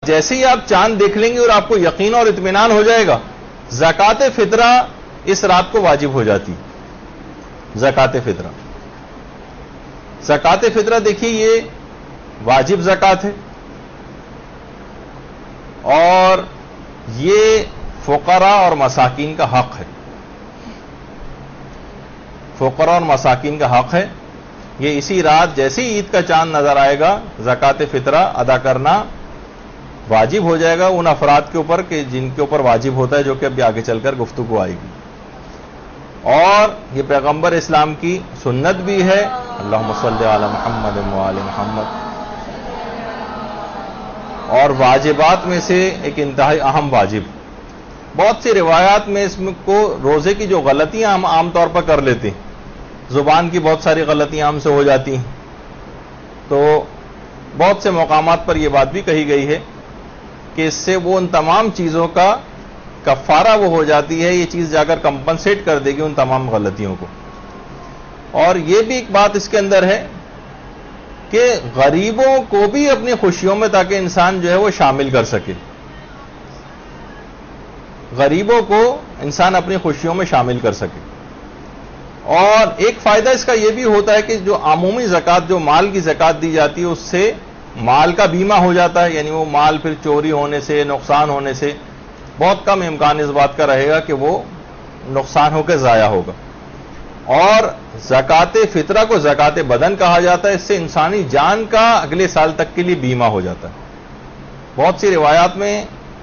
جیسے ہی آپ چاند دیکھ لیں گے اور آپ کو یقین اور اطمینان ہو جائے گا، زکوٰۃ فطرہ اس رات کو واجب ہو جاتی. زکوٰۃ فطرہ، زکوٰۃ فطرہ دیکھیے یہ واجب زکوٰۃ ہے، اور یہ فقراء اور مساکین کا حق ہے. فقراء اور مساکین کا حق ہے. یہ اسی رات جیسے ہی عید کا چاند نظر آئے گا زکوٰۃ فطرہ ادا کرنا واجب ہو جائے گا ان افراد کے اوپر کہ جن کے اوپر واجب ہوتا ہے، جو کہ ابھی آگے چل کر گفتگو آئے گی. اور یہ پیغمبر اسلام کی سنت بھی ہے. اللہم صلی علی محمد و آل محمد. اور واجبات میں سے ایک انتہائی اہم واجب. بہت سی روایات میں اس کو روزے کی جو غلطیاں ہم عام طور پر کر لیتے ہیں، زبان کی بہت ساری غلطیاں ہم سے ہو جاتی ہیں، تو بہت سے مقامات پر یہ بات بھی کہی گئی ہے کہ اس سے وہ ان تمام چیزوں کا کفارہ وہ ہو جاتی ہے، یہ چیز جا کر کمپنسیٹ کر دے گی ان تمام غلطیوں کو. اور یہ بھی ایک بات اس کے اندر ہے کہ غریبوں کو بھی اپنی خوشیوں میں تاکہ انسان جو ہے وہ شامل کر سکے. غریبوں کو انسان اپنی خوشیوں میں شامل کر سکے. اور ایک فائدہ اس کا یہ بھی ہوتا ہے کہ جو عمومی زکوٰۃ، جو مال کی زکوٰۃ دی جاتی ہے، اس سے مال کا بیمہ ہو جاتا ہے. یعنی وہ مال پھر چوری ہونے سے، نقصان ہونے سے بہت کم امکان اس بات کا رہے گا کہ وہ نقصان ہو کے ضائع ہوگا. اور زکوٰۃ فطرہ کو زکوٰۃ بدن کہا جاتا ہے. اس سے انسانی جان کا اگلے سال تک کے لیے بیمہ ہو جاتا ہے. بہت سی روایات میں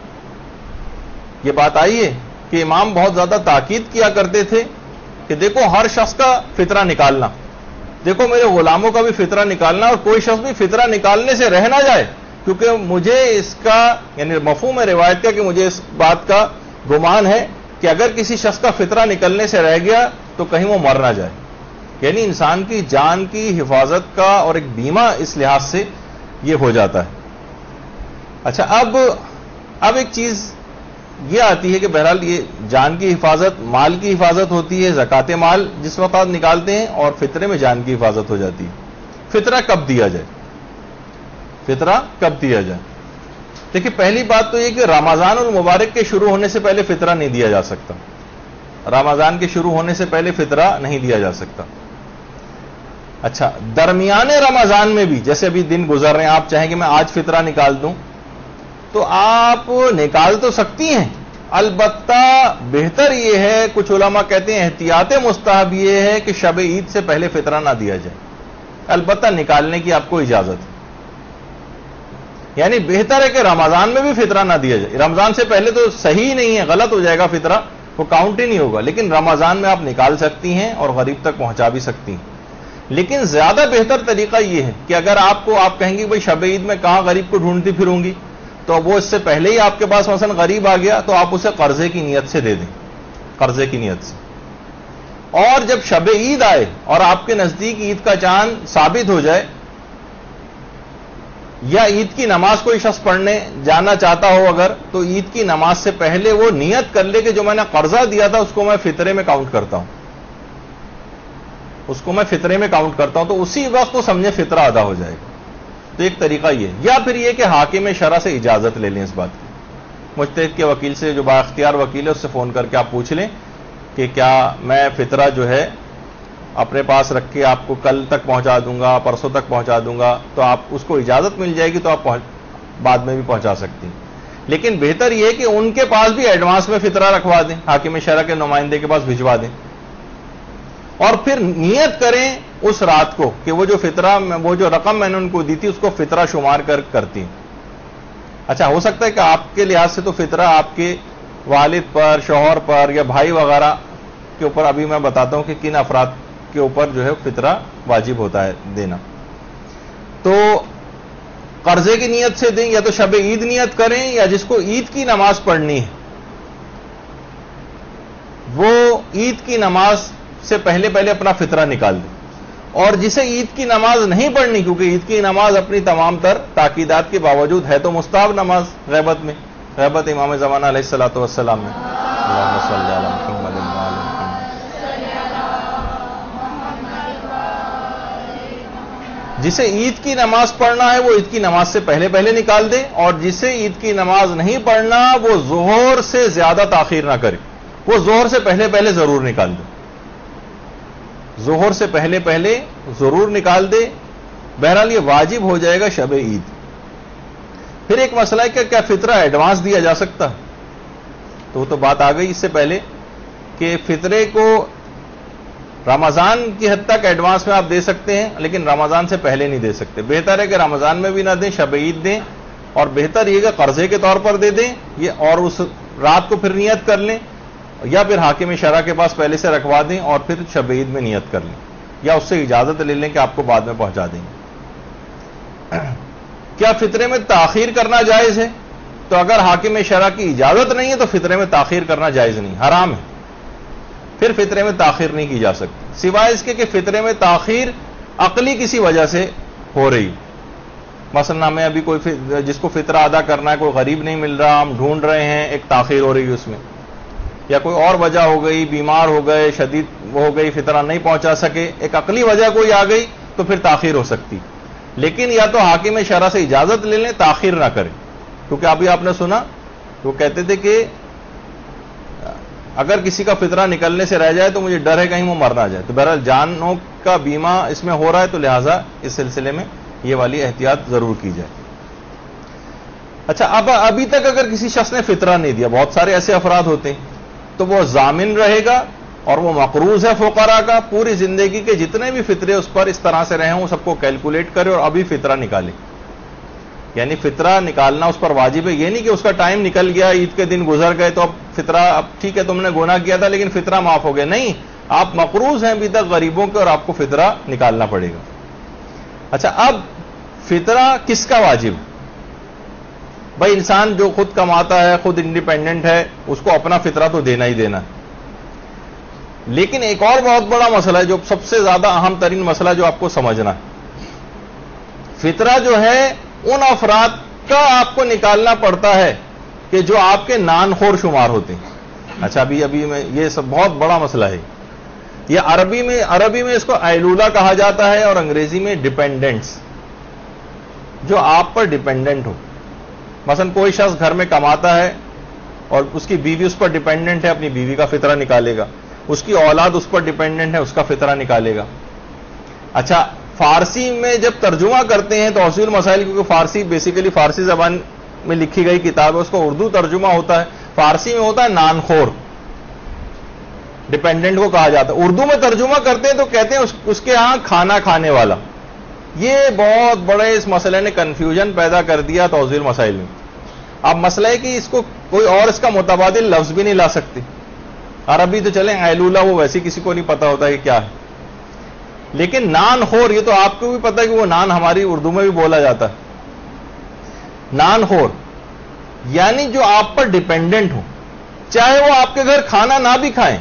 یہ بات آئی ہے کہ امام بہت زیادہ تاکید کیا کرتے تھے کہ دیکھو ہر شخص کا فطرہ نکالنا، دیکھو میرے غلاموں کا بھی فطرہ نکالنا، اور کوئی شخص بھی فطرہ نکالنے سے رہ نہ جائے، کیونکہ مجھے اس کا یعنی مفہوم ہے روایت کا کہ مجھے اس بات کا گمان ہے کہ اگر کسی شخص کا فطرہ نکلنے سے رہ گیا تو کہیں وہ مر نہ جائے. یعنی انسان کی جان کی حفاظت کا اور ایک بیمہ اس لحاظ سے یہ ہو جاتا ہے. اچھا اب ایک چیز یہ آتی ہے کہ بہرحال یہ جان کی حفاظت، مال کی حفاظت ہوتی ہے زکوٰۃ مال جس وقت آپ نکالتے ہیں، اور فطرے میں جان کی حفاظت ہو جاتی ہے. فطرہ کب دیا جائے؟ فطرہ کب دیا جائے؟ دیکھیے پہلی بات تو یہ کہ رمضان المبارک کے شروع ہونے سے پہلے فطرہ نہیں دیا جا سکتا. رمضان کے شروع ہونے سے پہلے فطرہ نہیں دیا جا سکتا. اچھا، درمیان رمضان میں بھی جیسے ابھی دن گزر رہے ہیں، آپ چاہیں کہ میں آج فطرہ نکال دوں تو آپ نکال تو سکتی ہیں، البتہ بہتر یہ ہے، کچھ علماء کہتے ہیں احتیاط مستحب یہ ہے کہ شب عید سے پہلے فطرہ نہ دیا جائے، البتہ نکالنے کی آپ کو اجازت ہے. یعنی بہتر ہے کہ رمضان میں بھی فطرہ نہ دیا جائے. رمضان سے پہلے تو صحیح نہیں ہے، غلط ہو جائے گا فطرہ، وہ کاؤنٹ ہی نہیں ہوگا. لیکن رمضان میں آپ نکال سکتی ہیں اور غریب تک پہنچا بھی سکتی ہیں. لیکن زیادہ بہتر طریقہ یہ ہے کہ اگر آپ کہیں گے بھائی شب عید میں کہاں غریب کو ڈھونڈتی پھروں گی، تو وہ اس سے پہلے ہی آپ کے پاس مثلا غریب آ گیا تو آپ اسے قرضے کی نیت سے دے دیں، قرضے کی نیت سے. اور جب شب عید آئے اور آپ کے نزدیک عید کا چاند ثابت ہو جائے، یا عید کی نماز کوئی شخص پڑھنے جانا چاہتا ہو اگر، تو عید کی نماز سے پہلے وہ نیت کر لے کہ جو میں نے قرضہ دیا تھا اس کو میں فطرے میں کاؤنٹ کرتا ہوں، اس کو میں فطرے میں کاؤنٹ کرتا ہوں، تو اسی وقت وہ سمجھے فطرہ ادا ہو جائے گا. تو ایک طریقہ یہ ہے. یا پھر یہ کہ حاکم شرع سے اجازت لے لیں اس بات کی. مجتہد کے وکیل سے، جو بااختیار وکیل ہے، اس سے فون کر کے آپ پوچھ لیں کہ کیا میں فطرہ جو ہے اپنے پاس رکھ کے آپ کو کل تک پہنچا دوں گا، پرسوں تک پہنچا دوں گا، تو آپ اس کو اجازت مل جائے گی تو آپ بعد میں بھی پہنچا سکتی ہیں. لیکن بہتر یہ ہے کہ ان کے پاس بھی ایڈوانس میں فطرہ رکھوا دیں، حاکم شرع کے نمائندے کے پاس بھجوا دیں، اور پھر نیت کریں اس رات کو کہ وہ جو رقم میں نے ان کو دی تھی اس کو فطرہ شمار کرتی. اچھا، ہو سکتا ہے کہ آپ کے لحاظ سے تو فطرہ آپ کے والد پر، شوہر پر یا بھائی وغیرہ کے اوپر، ابھی میں بتاتا ہوں کہ کن افراد کے اوپر جو ہے فطرہ واجب ہوتا ہے دینا. تو قرضے کی نیت سے دیں، یا تو شب عید نیت کریں، یا جس کو عید کی نماز پڑھنی ہے وہ عید کی نماز سے پہلے اپنا فطرہ نکال دیں. اور جسے عید کی نماز نہیں پڑھنی، کیونکہ عید کی نماز اپنی تمام تر تاکیدات کے باوجود ہے تو مستحب نماز غیبت میں، غیبت امام زمانہ علیہ الصلوۃ والسلام میں. اللہم صلی علی محمد و آل محمد. جسے عید کی نماز پڑھنا ہے وہ عید کی نماز سے پہلے پہلے نکال دے، اور جسے عید کی نماز نہیں پڑھنا وہ ظہر سے زیادہ تاخیر نہ کرے، وہ ظہر سے پہلے پہلے ضرور نکال دے، ظہر سے پہلے پہلے ضرور نکال دے۔ بہرحال یہ واجب ہو جائے گا شب عید۔ پھر ایک مسئلہ ہے کہ کیا فطرہ ایڈوانس دیا جا سکتا؟ تو وہ تو بات آ گئی اس سے پہلے کہ فطرے کو رمضان کی حد تک ایڈوانس میں آپ دے سکتے ہیں، لیکن رمضان سے پہلے نہیں دے سکتے۔ بہتر ہے کہ رمضان میں بھی نہ دیں، شب عید دیں، اور بہتر یہ کہ قرضے کے طور پر دے دیں یہ، اور اس رات کو پھر نیت کر لیں، یا پھر حاکم شرع کے پاس پہلے سے رکھوا دیں اور پھر شب عید میں نیت کر لیں، یا اس سے اجازت لے لیں کہ آپ کو بعد میں پہنچا دیں گے۔ کیا فطرے میں تاخیر کرنا جائز ہے؟ تو اگر حاکم شرع کی اجازت نہیں ہے تو فطرے میں تاخیر کرنا جائز نہیں، حرام ہے، پھر فطرے میں تاخیر نہیں کی جا سکتی، سوائے اس کے کہ فطرے میں تاخیر عقلی کسی وجہ سے ہو رہی، مثلا ہمیں ابھی کوئی جس کو فطرہ ادا کرنا ہے کوئی غریب نہیں مل رہا، ہم ڈھونڈ رہے ہیں، ایک تاخیر ہو رہی ہے اس میں، یا کوئی اور وجہ ہو گئی، بیمار ہو گئے، شدید ہو گئی، فطرہ نہیں پہنچا سکے، ایک عقلی وجہ کوئی آ گئی تو پھر تاخیر ہو سکتی، لیکن یا تو حاکم شرع سے اجازت لے لیں، تاخیر نہ کریں، کیونکہ ابھی آپ نے سنا وہ کہتے تھے کہ اگر کسی کا فطرہ نکلنے سے رہ جائے تو مجھے ڈر ہے کہیں وہ مر نہ جائے، تو بہرحال جانوں کا بیمہ اس میں ہو رہا ہے، تو لہٰذا اس سلسلے میں یہ والی احتیاط ضرور کی جائے۔ اچھا، اب ابھی تک اگر کسی شخص نے فطرہ نہیں دیا، بہت سارے ایسے افراد ہوتے ہیں، تو وہ ضامن رہے گا اور وہ مقروض ہے فقراء کا، پوری زندگی کے جتنے بھی فطرے اس پر اس طرح سے رہے ہوں سب کو کیلکولیٹ کرے اور ابھی فطرہ نکالے، یعنی فطرہ نکالنا اس پر واجب ہے، یہ نہیں کہ اس کا ٹائم نکل گیا، عید کے دن گزر گئے تو اب فطرہ، اب ٹھیک ہے تم نے گناہ کیا تھا لیکن فطرہ معاف ہو گیا، نہیں، آپ مقروض ہیں ابھی تک غریبوں کے اور آپ کو فطرہ نکالنا پڑے گا۔ اچھا، اب فطرہ کس کا واجب؟ بھائی انسان جو خود کماتا ہے، خود انڈیپینڈنٹ ہے، اس کو اپنا فطرہ تو دینا ہی دینا ہے، لیکن ایک اور بہت بڑا مسئلہ ہے جو سب سے زیادہ اہم ترین مسئلہ جو آپ کو سمجھنا ہے، فطرہ جو ہے ان افراد کا آپ کو نکالنا پڑتا ہے کہ جو آپ کے نان خور شمار ہوتے ہیں۔ اچھا، ابھی میں یہ سب بہت بڑا مسئلہ ہے، یہ عربی میں اس کو ایلولہ کہا جاتا ہے اور انگریزی میں ڈیپینڈنٹس، جو آپ پر ڈیپینڈنٹ ہو۔ مثلا کوئی شخص گھر میں کماتا ہے اور اس کی بیوی اس پر ڈیپینڈنٹ ہے، اپنی بیوی کا فطرہ نکالے گا، اس کی اولاد اس پر ڈیپینڈنٹ ہے، اس کا فطرہ نکالے گا۔ اچھا، فارسی میں جب ترجمہ کرتے ہیں تو اصول مسائل، کیونکہ فارسی بیسیکلی فارسی زبان میں لکھی گئی کتاب ہے، اس کو اردو ترجمہ ہوتا ہے، فارسی میں ہوتا ہے نان خور، ڈیپینڈنٹ کو کہا جاتا ہے، اردو میں ترجمہ کرتے ہیں تو کہتے ہیں اس کے ہاں کھانا کھانے والا۔ یہ بہت بڑے اس مسئلے نے کنفیوژن پیدا کر دیا توضیح مسائل میں۔ اب مسئلہ ہے کہ اس کو کوئی اور اس کا متبادل لفظ بھی نہیں لا سکتے، عربی تو چلیں ایلولہ وہ ویسے کسی کو نہیں پتا ہوتا کہ کیا ہے، لیکن نان خور یہ تو آپ کو بھی پتا ہے کہ وہ نان ہماری اردو میں بھی بولا جاتا ہے، نان خور یعنی جو آپ پر ڈیپینڈنٹ ہو، چاہے وہ آپ کے گھر کھانا نہ بھی کھائیں۔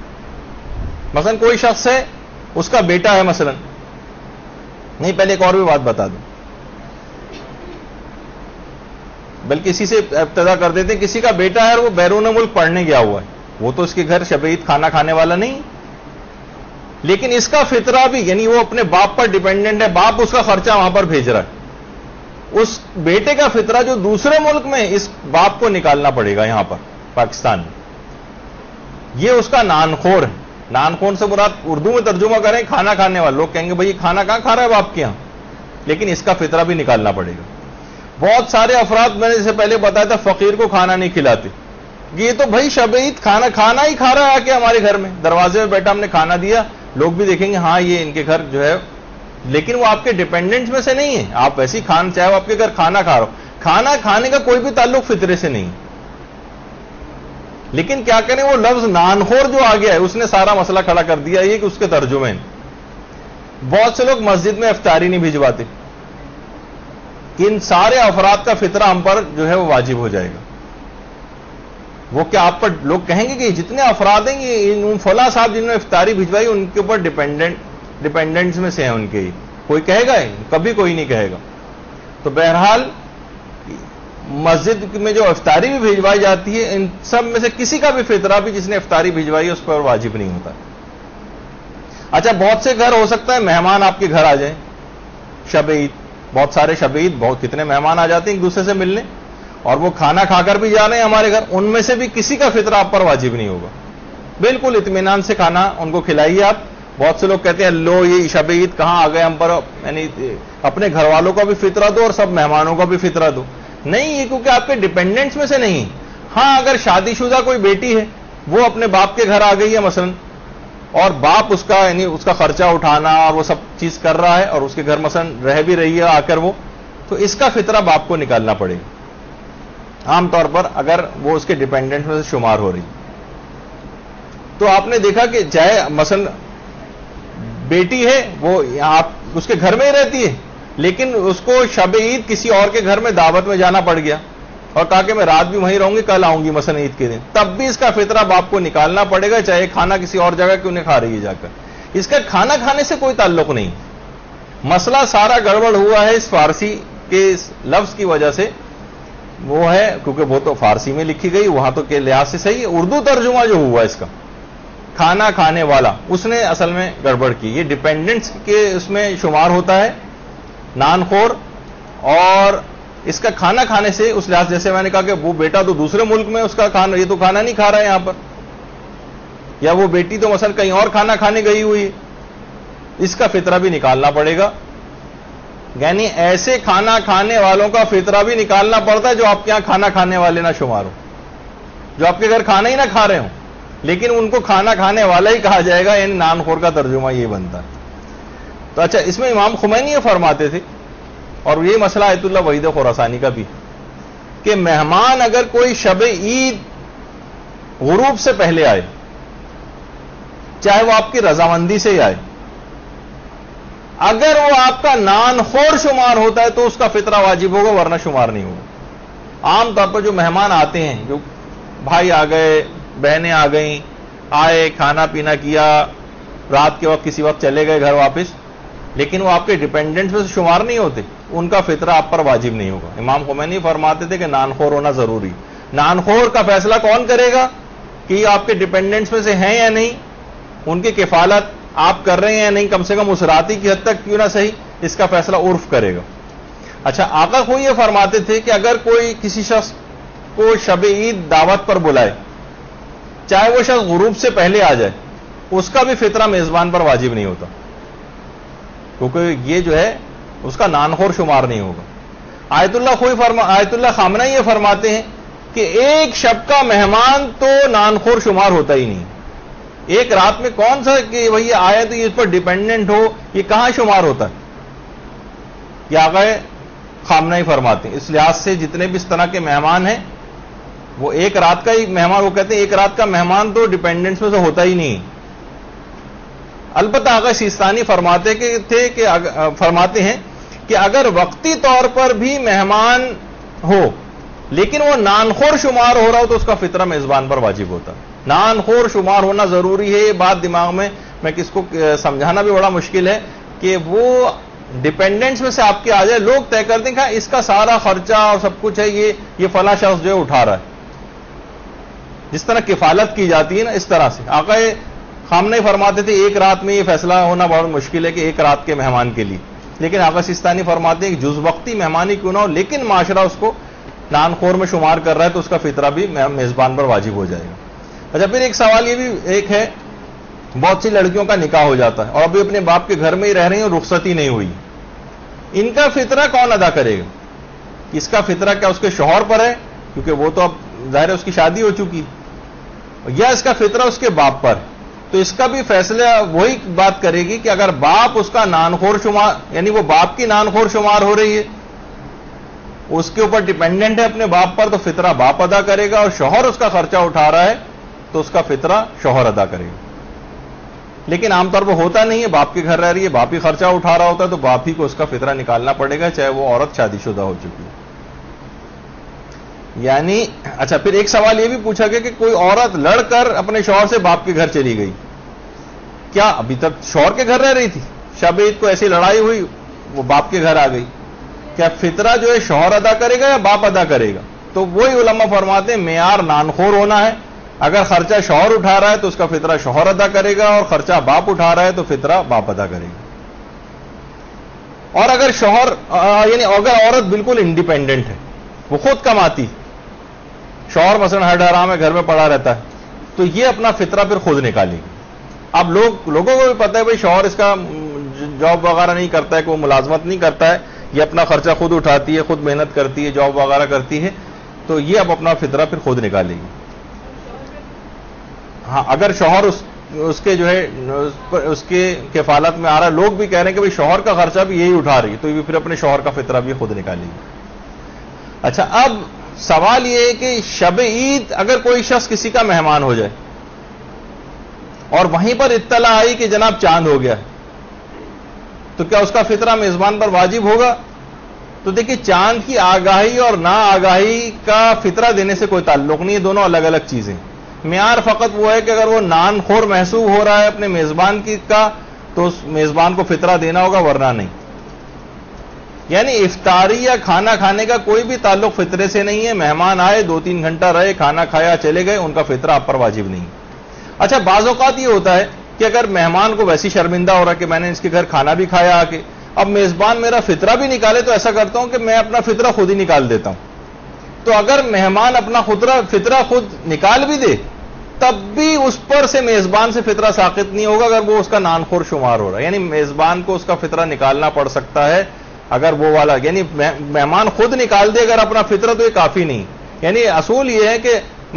مثلا کوئی شخص ہے، اس کا بیٹا ہے مثلا، نہیں پہلے ایک اور بھی بات بتا دوں، بلکہ اسی سے ابتدا کر دیتے ہیں، کسی کا بیٹا ہے اور وہ بیرون ملک پڑھنے گیا ہوا ہے، وہ تو اس کے گھر شب عید کھانا کھانے والا نہیں، لیکن اس کا فطرہ بھی، یعنی وہ اپنے باپ پر ڈیپینڈنٹ ہے، باپ اس کا خرچہ وہاں پر بھیج رہا ہے، اس بیٹے کا فطرہ جو دوسرے ملک میں اس باپ کو نکالنا پڑے گا یہاں پر پاکستان میں، یہ اس کا نان خور ہے۔ نان خور سے مراد اردو میں ترجمہ کریں کھانا کھانے والے، لوگ کہیں گے بھائی کھانا کہاں کھا رہا ہے باپ کے یہاں، لیکن اس کا فطرہ بھی نکالنا پڑے گا۔ بہت سارے افراد میں نے جیسے پہلے بتایا تھا فقیر کو کھانا نہیں کھلاتے، یہ تو بھائی شب عید کھانا ہی کھا رہا ہے آ کے ہمارے گھر میں، دروازے میں بیٹھا، ہم نے کھانا دیا، لوگ بھی دیکھیں گے ہاں یہ ان کے گھر جو ہے، لیکن وہ آپ کے ڈیپینڈنٹس میں سے نہیں ہے، آپ ویسی چاہے وہ آپ کے گھر کھانا کھا رہا ہو، کھانا کھانے کا کوئی بھی تعلق فطرے سے نہیں، لیکن کیا کریں وہ لفظ نان خور جو آ گیا ہے اس نے سارا مسئلہ کھڑا کر دیا، یہ کہ اس کے ترجمے بہت سے لوگ مسجد میں افطاری نہیں بھجواتے، کہ ان سارے افراد کا فطرہ ہم پر جو ہے وہ واجب ہو جائے گا۔ وہ کیا آپ پر لوگ کہیں گے کہ جتنے افراد ہیں یہ فلاں صاحب جنہوں نے افطاری بھجوائی ان کے اوپر ڈیپینڈنٹس میں سے ہیں ان کے، کوئی کہے گا؟ کبھی کوئی نہیں کہے گا۔ تو بہرحال مسجد میں جو افطاری بھی بھجوائی جاتی ہے ان سب میں سے کسی کا بھی فطرہ بھی جس نے افطاری بھجوائی ہے اس پر واجب نہیں ہوتا۔ اچھا، بہت سے گھر ہو سکتا ہے مہمان آپ کے گھر آ جائیں، شب عید, بہت سارے شب عید بہت کتنے مہمان آ جاتے ہیں ایک دوسرے سے ملنے, اور وہ کھانا کھا کر بھی جا رہے ہیں ہمارے گھر, ان میں سے بھی کسی کا فطرہ آپ پر واجب نہیں ہوگا. بالکل اطمینان سے کھانا ان کو کھلائیے آپ. بہت سے لوگ کہتے ہیں لو یہ شب عید کہاں آ گئے ہم پر, یعنی اپنے گھر والوں کا بھی فطرہ دو اور سب مہمانوں کا بھی فطرہ دو. نہیں, یہ کیونکہ آپ کے ڈیپینڈنٹس میں سے نہیں. ہاں اگر شادی شدہ کوئی بیٹی ہے, وہ اپنے باپ کے گھر آ گئی ہے مثلا, اور باپ اس کا یعنی اس کا خرچہ اٹھانا اور وہ سب چیز کر رہا ہے, اور اس کے گھر مثلا رہ بھی رہی ہے آ کر وہ, تو اس کا فطرہ باپ کو نکالنا پڑے گا عام طور پر اگر وہ اس کے ڈیپینڈنٹ میں سے شمار ہو رہی. تو آپ نے دیکھا کہ چاہے مثلا بیٹی ہے وہ آپ اس کے گھر میں ہی رہتی ہے, لیکن اس کو شب عید کسی اور کے گھر میں دعوت میں جانا پڑ گیا اور کہا کہ میں رات بھی وہیں رہوں گی, کل آؤں گی مثلا عید کے دن, تب بھی اس کا فطرہ باپ کو نکالنا پڑے گا, چاہے کھانا کسی اور جگہ کیوں نہیں کھا رہی ہے جا کر. اس کا کھانا کھانے سے کوئی تعلق نہیں. مسئلہ سارا گڑبڑ ہوا ہے اس فارسی کے اس لفظ کی وجہ سے. وہ ہے کیونکہ وہ تو فارسی میں لکھی گئی, وہاں تو کے لحاظ سے صحیح ہے, اردو ترجمہ جو ہوا اس کا کھانا کھانے والا, اس نے اصل میں گڑبڑ کی. یہ ڈیپینڈنٹس کے اس میں شمار ہوتا ہے, نان خور, اور اس کا کھانا کھانے سے اس لحاظ جیسے میں نے کہا کہ وہ بیٹا تو دوسرے ملک میں اس کا کھانا, یہ تو کھانا نہیں کھا رہا ہے یہاں پر, یا وہ بیٹی تو مثلا کہیں اور کھانا کھانے گئی ہوئی ہے, اس کا فطرہ بھی نکالنا پڑے گا. یعنی ایسے کھانا کھانے والوں کا فطرہ بھی نکالنا پڑتا ہے جو آپ کے یہاں کھانا کھانے والے نہ شمار ہو, جو آپ کے گھر کھانا ہی نہ کھا رہے ہوں, لیکن ان کو کھانا کھانے والا ہی کہا جائے گا, یعنی نان خور کا ترجمہ یہ بنتا ہے. تو اچھا, اس میں امام خمینی یہ فرماتے تھے, اور یہ مسئلہ آیت اللہ وحید خراسانی کا بھی, کہ مہمان اگر کوئی شب عید غروب سے پہلے آئے, چاہے وہ آپ کی رضامندی سے ہی آئے, اگر وہ آپ کا نان خور شمار ہوتا ہے تو اس کا فطرہ واجب ہوگا, ورنہ شمار نہیں ہوگا. عام طور پر جو مہمان آتے ہیں, جو بھائی آ گئے, بہنیں آ گئیں, آئے, کھانا پینا کیا, رات کے وقت کسی وقت چلے گئے گھر واپس, لیکن وہ آپ کے ڈیپینڈنٹ میں سے شمار نہیں ہوتے, ان کا فطرہ آپ پر واجب نہیں ہوگا. امام خمینی فرماتے تھے کہ نان خور ہونا ضروری. نان خور کا فیصلہ کون کرے گا کہ یہ آپ کے ڈیپینڈنٹس میں سے ہیں یا نہیں, ان کی کفالت آپ کر رہے ہیں یا نہیں, کم سے کم اس راتی کی حد تک کیوں نہ صحیح, اس کا فیصلہ عرف کرے گا. اچھا, آقا خود یہ فرماتے تھے کہ اگر کوئی کسی شخص کو شب عید دعوت پر بلائے, چاہے وہ شخص غروب سے پہلے آ جائے, اس کا بھی فطرہ میزبان پر واجب نہیں ہوتا, کیونکہ یہ جو ہے اس کا نان خور شمار نہیں ہوگا. آیت اللہ خامنہ یہ فرماتے ہیں کہ ایک شب کا مہمان تو نان خور شمار ہوتا ہی نہیں. ایک رات میں کون سا کہ وہی آیا تو یہ اس پر ڈیپینڈنٹ ہو, یہ کہاں شمار ہوتا ہے, یہ آقا خامنہ ہی فرماتے ہیں. اس لحاظ سے جتنے بھی اس طرح کے مہمان ہیں وہ ایک رات کا ہی مہمان, وہ کہتے ہیں ایک رات کا مہمان تو ڈیپینڈنٹس میں سے ہوتا ہی نہیں. البتہ آقا سیستانی فرماتے ہیں کہ اگر وقتی طور پر بھی مہمان ہو لیکن وہ نان خور شمار ہو رہا ہو تو اس کا فطرہ میزبان پر واجب ہوتا ہے. نان خور شمار ہونا ضروری ہے, یہ بات دماغ میں کس کو سمجھانا بھی بڑا مشکل ہے کہ وہ ڈیپینڈنٹس میں سے آپ کے آ جائے, لوگ طے کرتے ہیں کہ اس کا سارا خرچہ اور سب کچھ ہے یہ فلاں شخص جو ہے اٹھا رہا ہے, جس طرح کفالت کی جاتی ہے نا اس طرح سے. آقا خامنہ ہی فرماتے تھے ایک رات میں یہ فیصلہ ہونا بہت مشکل ہے کہ ایک رات کے مہمان کے لیے, لیکن آقا سیستانی فرماتے ہیں کہ جز وقتی مہمانی کیوں نہ ہو لیکن معاشرہ اس کو نان خور میں شمار کر رہا ہے تو اس کا فطرہ بھی میزبان پر واجب ہو جائے گا. اچھا, پھر ایک سوال یہ بھی ایک ہے, بہت سی لڑکیوں کا نکاح ہو جاتا ہے اور ابھی اپنے باپ کے گھر میں ہی رہ رہی ہیں اور رخصت ہی نہیں ہوئی, ان کا فطرہ کون ادا کرے گا؟ اس کا فطرہ کیا اس کے شوہر پر ہے کیونکہ وہ تو اب ظاہر ہے اس کی شادی ہو چکی, یا اس کا فطرہ اس کے باپ پر؟ تو اس کا بھی فیصلہ وہی بات کرے گی کہ اگر باپ اس کا نان خور شمار, یعنی وہ باپ کی نان خور شمار ہو رہی ہے, اس کے اوپر ڈیپینڈنٹ ہے اپنے باپ پر, تو فطرہ باپ ادا کرے گا, اور شوہر اس کا خرچہ اٹھا رہا ہے تو اس کا فطرہ شوہر ادا کرے گا. لیکن عام طور پر ہوتا نہیں ہے, باپ کے گھر رہ رہی ہے, باپ ہی خرچہ اٹھا رہا ہوتا ہے, تو باپ ہی کو اس کا فطرہ نکالنا پڑے گا چاہے وہ عورت شادی شدہ ہو چکی ہے. یعنی اچھا, پھر ایک سوال یہ بھی پوچھا گیا کہ کوئی عورت لڑ کر اپنے شوہر سے باپ کے گھر چلی گئی, کیا ابھی تک شوہر کے گھر رہ رہی تھی, شب عید کو ایسی لڑائی ہوئی وہ باپ کے گھر آ گئی, کیا فطرہ جو ہے شوہر ادا کرے گا یا باپ ادا کرے گا؟ تو وہی علماء فرماتے ہیں معیار نان خور ہونا ہے. اگر خرچہ شوہر اٹھا رہا ہے تو اس کا فطرہ شوہر ادا کرے گا, اور خرچہ باپ اٹھا رہا ہے تو فطرہ باپ ادا کرے گا. اور اگر شوہر یعنی اگر عورت بالکل انڈیپینڈنٹ ہے، وہ خود کماتی، شوہر مثلا ہر حرام ہے گھر میں پڑا رہتا ہے، تو یہ اپنا فطرہ پھر خود نکالے گی. اب لوگوں کو بھی پتہ ہے بھائی شوہر اس کا جاب وغیرہ نہیں کرتا ہے، کہ وہ ملازمت نہیں کرتا ہے، یہ اپنا خرچہ خود اٹھاتی ہے، خود محنت کرتی ہے، جاب وغیرہ کرتی ہے، تو یہ اب اپنا فطرہ پھر خود نکالے گی. ہاں اگر شوہر اس کے جو ہے اس کے کفالت میں آ رہا ہے، لوگ بھی کہہ رہے ہیں کہ بھئی شوہر کا خرچہ بھی یہی اٹھا رہی ہے، تو یہ پھر اپنے شوہر کا فطرہ بھی خود نکالے گی. اچھا، اب سوال یہ ہے کہ شب عید اگر کوئی شخص کسی کا مہمان ہو جائے اور وہیں پر اطلاع آئی کہ جناب چاند ہو گیا، تو کیا اس کا فطرہ میزبان پر واجب ہوگا؟ تو دیکھیے، چاند کی آگاہی اور نا آگاہی کا فطرہ دینے سے کوئی تعلق نہیں ہے، دونوں الگ الگ چیزیں. معیار فقط وہ ہے کہ اگر وہ نان خور محسوب ہو رہا ہے اپنے میزبان کا، تو اس میزبان کو فطرہ دینا ہوگا، ورنہ نہیں. یعنی افطاری یا کھانا کھانے کا کوئی بھی تعلق فطرے سے نہیں ہے. مہمان آئے، 2-3 گھنٹہ رہے، کھانا کھایا، چلے گئے، ان کا فطرہ آپ پر واجب نہیں. اچھا، بعض اوقات یہ ہوتا ہے کہ اگر مہمان کو ویسی شرمندہ ہو رہا ہے کہ میں نے اس کے گھر کھانا بھی کھایا آ کے، اب میزبان میرا فطرہ بھی نکالے، تو ایسا کرتا ہوں کہ میں اپنا فطرہ خود ہی نکال دیتا ہوں. تو اگر مہمان اپنا فطرہ خود نکال بھی دے، تب بھی اس پر سے میزبان سے فطرہ ساقط نہیں ہوگا اگر وہ اس کا نان خور شمار ہو رہا ہے. یعنی میزبان کو اس کا فطرہ نکالنا پڑ سکتا ہے اگر وہ والا، یعنی مہمان خود نکال دے اگر اپنا فطرہ، تو یہ کافی نہیں. یعنی اصول یہ ہے کہ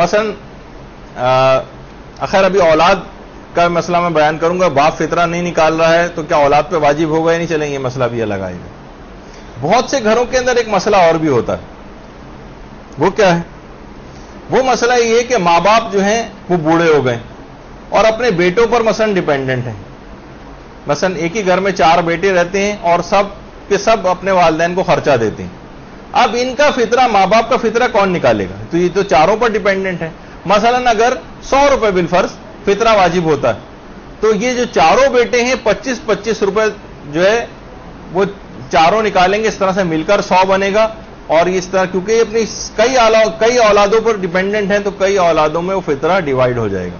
مثلا اخیر ابھی اولاد کا مسئلہ میں بیان کروں گا، باپ فطرہ نہیں نکال رہا ہے تو کیا اولاد پہ واجب ہوگا یا نہیں، چلیں یہ مسئلہ بھی الگ آئے گا. بہت سے گھروں کے اندر ایک مسئلہ اور بھی ہوتا ہے. وہ کیا ہے؟ وہ مسئلہ یہ ہے کہ ماں باپ جو ہیں وہ بوڑھے ہو گئے اور اپنے بیٹوں پر مثلا ڈیپینڈنٹ ہیں. مثلا ایک ہی گھر میں 4 بیٹے رہتے ہیں اور سب کے سب اپنے والدین کو خرچہ دیتے ہیں. اب ان کا فطرہ، ماں باپ کا فطرہ کون نکالے گا؟ تو یہ تو چاروں پر ڈیپینڈنٹ ہے. مثلا اگر 100 روپے بالفرض فطرہ واجب ہوتا ہے، تو یہ جو چاروں بیٹے ہیں 25-25 روپے جو ہے وہ چاروں نکالیں گے، اس طرح سے مل کر 100 بنے گا. اور اس طرح کیونکہ یہ اپنی کئی اولادوں پر ڈیپینڈنٹ ہیں، تو کئی اولادوں میں وہ فطرہ ڈیوائیڈ ہو جائے گا.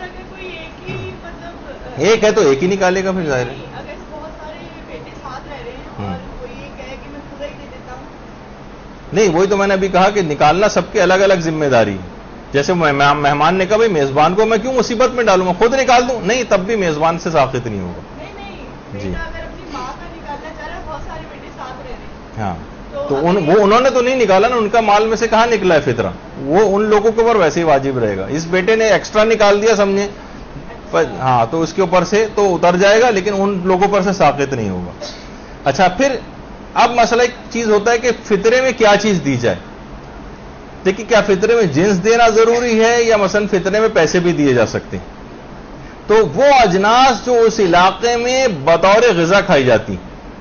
ایک ہے تو ایک ہی نکالے گا پھر، ظاہر ہے. نہیں، وہی تو میں نے ابھی کہا کہ نکالنا سب کے الگ الگ ذمہ داری ہے. جیسے مہمان نے کہا بھائی میزبان کو میں کیوں مصیبت میں ڈالوں گا، خود نکال دوں، نہیں، تب بھی میزبان سے ساقط نہیں ہوگا. جی ہاں، تو وہ انہوں نے تو نہیں نکالا نا، ان کا مال میں سے کہاں نکلا ہے فطرہ، وہ ان لوگوں کے اوپر ویسے ہی واجب رہے گا. اس بیٹے نے ایکسٹرا نکال دیا سمجھے، ہاں، تو اس کے اوپر سے تو اتر جائے گا، لیکن ان لوگوں پر سے ساقط نہیں ہوگا. اچھا، پھر اب مسئلہ ایک چیز ہوتا ہے کہ فطرے میں کیا چیز دی جائے. دیکھیے، کیا فطرے میں جنس دینا ضروری ہے یا مثلا فطرے میں پیسے بھی دیے جا سکتے ہیں؟ تو وہ اجناس جو اس علاقے میں بطور غذا کھائی جاتی،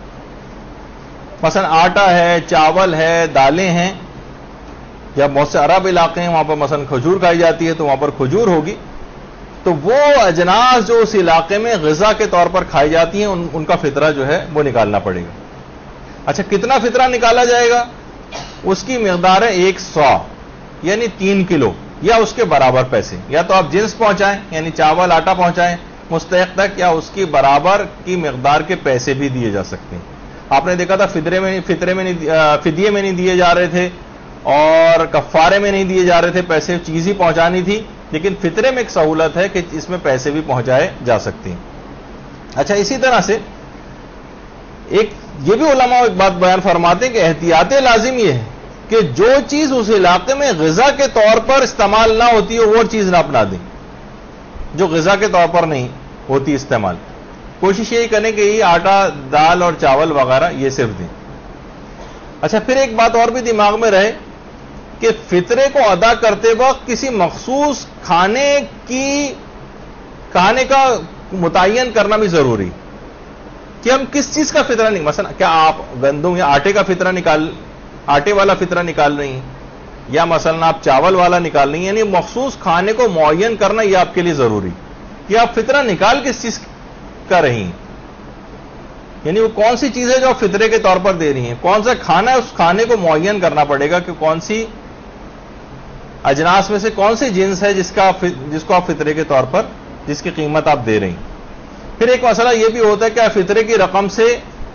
مثلا آٹا ہے، چاول ہے، دالیں ہیں، یا بہت سے عرب علاقے ہیں وہاں پر مثلا کھجور کھائی جاتی ہے تو وہاں پر کھجور ہوگی. تو وہ اجناس جو اس علاقے میں غذا کے طور پر کھائی جاتی ہیں، ان کا فطرہ جو ہے وہ نکالنا پڑے گا. اچھا، کتنا فطرہ نکالا جائے گا؟ اس کی مقدار ہے 1 سوا، یعنی 3 کلو یا اس کے برابر پیسے. یا تو آپ جنس پہنچائیں، یعنی چاول آٹا پہنچائیں مستحق تک، یا اس کی برابر کی مقدار کے پیسے بھی دیے جا سکتے ہیں. آپ نے دیکھا تھا فدیے میں نہیں دیے جا رہے تھے اور کفارے میں نہیں دیے جا رہے تھے، پیسے چیز ہی پہنچانی تھی، لیکن فطرے میں ایک سہولت ہے کہ اس میں پیسے بھی پہنچائے جا سکتے ہیں. اچھا، اسی طرح سے یہ بھی علماء ایک بات بیان فرماتے ہیں کہ احتیاط لازم یہ ہے کہ جو چیز اس علاقے میں غذا کے طور پر استعمال نہ ہوتی ہو وہ چیز نہ اپنا دیں، جو غذا کے طور پر نہیں ہوتی استعمال. کوشش یہی کریں کہ یہ آٹا، دال اور چاول وغیرہ یہ صرف دیں. اچھا، پھر ایک بات اور بھی دماغ میں رہے کہ فطرے کو ادا کرتے وقت کسی مخصوص کھانے کا متعین کرنا بھی ضروری کہ ہم کس چیز کا فطرہ نہیں، مثلا کیا آپ گندم یا آٹے والا فطرہ نکال رہی ہیں، یا مثلا آپ چاول والا نکال رہی ہیں. یعنی مخصوص کھانے کو معین کرنا یہ آپ کے لیے ضروری کہ آپ فطرہ نکال کس چیز کا رہی ہیں. یعنی وہ کون سی چیز ہے جو آپ فطرے کے طور پر دے رہی ہیں، کون سا کھانا ہے، اس کھانے کو معین کرنا پڑے گا کہ کون سی اجناس میں سے کون سی جنس ہے جس کو آپ فطرے کے طور پر، جس کی قیمت آپ دے رہی ہیں. پھر ایک مسئلہ یہ بھی ہوتا ہے کہ فطرے کی رقم سے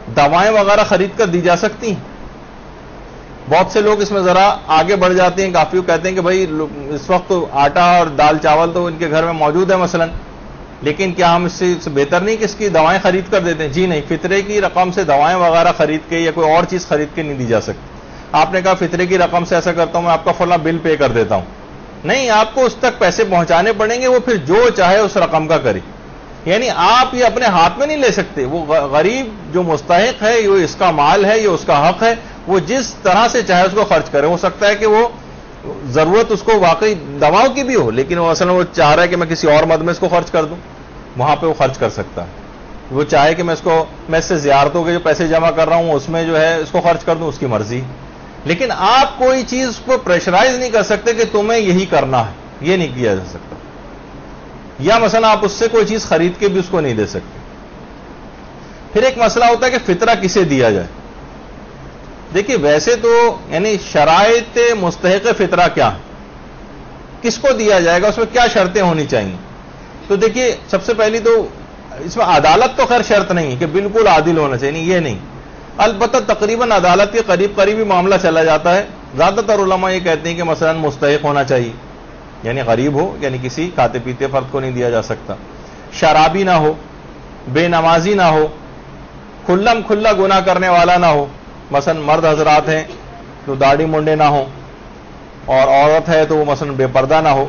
دوائیں وغیرہ خرید کر دی جا سکتی ہیں. بہت سے لوگ اس میں ذرا آگے بڑھ جاتے ہیں کافی، کہتے ہیں کہ بھائی اس وقت تو آٹا اور دال چاول تو ان کے گھر میں موجود ہے مثلا، لیکن کیا ہم اس سے بہتر نہیں کہ اس کی دوائیں خرید کر دیتے ہیں؟ جی نہیں، فطرے کی رقم سے دوائیں وغیرہ خرید کے یا کوئی اور چیز خرید کے نہیں دی جا سکتی. آپ نے کہا فطرے کی رقم سے ایسا کرتا ہوں میں آپ کا فلاں بل پے کر دیتا ہوں، نہیں، آپ کو اس تک پیسے پہنچانے پڑیں گے، وہ پھر جو چاہے اس رقم کا کرے. یعنی آپ یہ اپنے ہاتھ میں نہیں لے سکتے. وہ غریب جو مستحق ہے، یہ اس کا مال ہے، یہ اس کا حق ہے، وہ جس طرح سے چاہے اس کو خرچ کرے. ہو سکتا ہے کہ وہ ضرورت اس کو واقعی دواؤں کی بھی ہو، لیکن وہ اصل وہ چاہ رہا ہے کہ میں کسی اور مد میں اس کو خرچ کر دوں، وہاں پہ وہ خرچ کر سکتا ہے. وہ چاہے کہ میں اس سے زیارتوں کے جو پیسے جمع کر رہا ہوں اس میں جو ہے اس کو خرچ کر دوں، اس کی مرضی. لیکن آپ کوئی چیز کو پریشرائز نہیں کر سکتے کہ تمہیں یہی کرنا ہے، یہ نہیں کیا جا سکتا. یا مثلا آپ اس سے کوئی چیز خرید کے بھی اس کو نہیں دے سکتے. پھر ایک مسئلہ ہوتا ہے کہ فطرہ کسے دیا جائے. دیکھیے ویسے تو یعنی شرائط مستحق فطرہ کیا ہے، کس کو دیا جائے گا، اس میں کیا شرطیں ہونی چاہیے. تو دیکھیے سب سے پہلی تو اس میں عدالت تو خیر شرط نہیں ہے کہ بالکل عادل ہونا چاہیے، یہ نہیں. البتہ تقریباً عدالت کے قریب ہی معاملہ چلا جاتا ہے. زیادہ تر علماء یہ کہتے ہیں کہ مثلا مستحق ہونا چاہیے، یعنی غریب ہو، یعنی کسی کھاتے پیتے فرد کو نہیں دیا جا سکتا، شرابی نہ ہو، بے نمازی نہ ہو، کھلم کھلا گناہ کرنے والا نہ ہو. مثلا مرد حضرات ہیں تو داڑھی منڈے نہ ہو، اور عورت ہے تو وہ مثلا بے پردہ نہ ہو.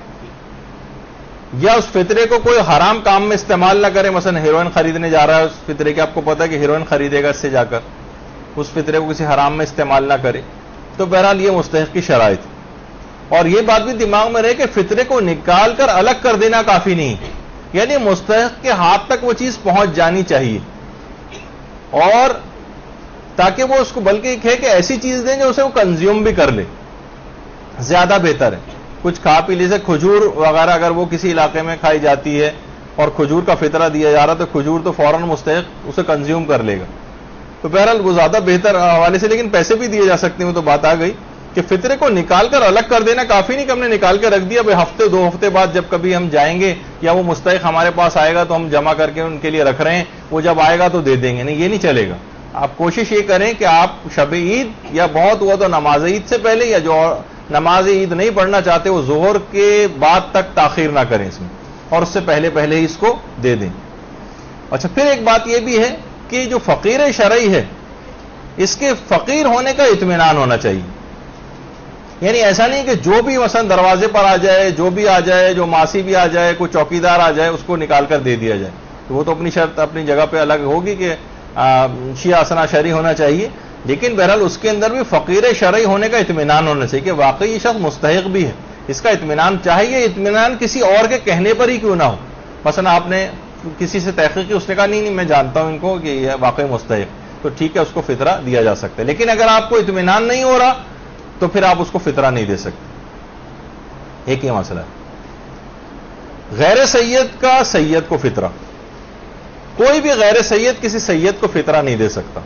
یا اس فطرے کو کوئی حرام کام میں استعمال نہ کرے. مثلا ہیروئن خریدنے جا رہا ہے اس فطرے کے، آپ کو پتا ہے کہ ہیروئن خریدے گا اس سے جا کر، اس فطرے کو کسی حرام میں استعمال نہ کرے. تو بہرحال یہ مستحق کی شرائط. اور یہ بات بھی دماغ میں رہے کہ فطرے کو نکال کر الگ کر دینا کافی نہیں، یعنی مستحق کے ہاتھ تک وہ چیز پہنچ جانی چاہیے، اور تاکہ وہ اس کو بلکہ ہے کہ ایسی چیز دیں جو اسے وہ کنزیوم بھی کر لے، زیادہ بہتر ہے. کچھ کھا پی لی سے کھجور وغیرہ اگر وہ کسی علاقے میں کھائی جاتی ہے اور کھجور کا فطرہ دیا جا رہا تو کھجور تو فوراً مستحق اسے کنزیوم کر لے گا. تو بہرحال وہ زیادہ بہتر حوالے سے، لیکن پیسے بھی دیے جا سکتے ہیں. تو بات آ گئی کہ فطرے کو نکال کر الگ کر دینا کافی نہیں کہ ہم نے نکال کے رکھ دیا، بھائی ہفتے 2 ہفتے بعد جب کبھی ہم جائیں گے یا وہ مستحق ہمارے پاس آئے گا تو ہم جمع کر کے ان کے لیے رکھ رہے ہیں، وہ جب آئے گا تو دے دیں گے. نہیں، یہ نہیں چلے گا. آپ کوشش یہ کریں کہ آپ شب عید یا بہت ہوا تو نماز عید سے پہلے، یا جو نماز عید نہیں پڑھنا چاہتے وہ ظہر کے بعد تک تاخیر نہ کریں اس میں، اور اس سے پہلے ہی اس کو دے دیں. اچھا، پھر ایک بات یہ بھی ہے کہ جو فقیر شرعی ہے اس کے فقیر ہونے کا اطمینان ہونا چاہیے. یعنی ایسا نہیں کہ جو بھی مثلا دروازے پر آ جائے، جو بھی آ جائے، جو ماسی بھی آ جائے، کوئی چوکیدار آ جائے، اس کو نکال کر دے دیا جائے. تو وہ تو اپنی شرط اپنی جگہ پہ الگ ہوگی کہ شیعہ اسنا شرعی ہونا چاہیے، لیکن بہرحال اس کے اندر بھی فقیر شرعی ہونے کا اطمینان ہونا چاہیے کہ واقعی یہ شخص مستحق بھی ہے. اس کا اطمینان چاہیے، اطمینان کسی اور کے کہنے پر ہی کیوں نہ ہو. مثلا آپ نے کسی سے تحقیق کی، اس نے کہا نہیں میں جانتا ہوں ان کو کہ یہ واقعی مستحق، تو ٹھیک ہے اس کو فطرہ دیا جا سکتا ہے. لیکن اگر آپ کو اطمینان نہیں ہو رہا تو پھر آپ اس کو فطرہ نہیں دے سکتے. ایک یہ مسئلہ ہے. غیر سید کا سید کو فطرہ، کوئی بھی غیر سید کسی سید کو فطرہ نہیں دے سکتا.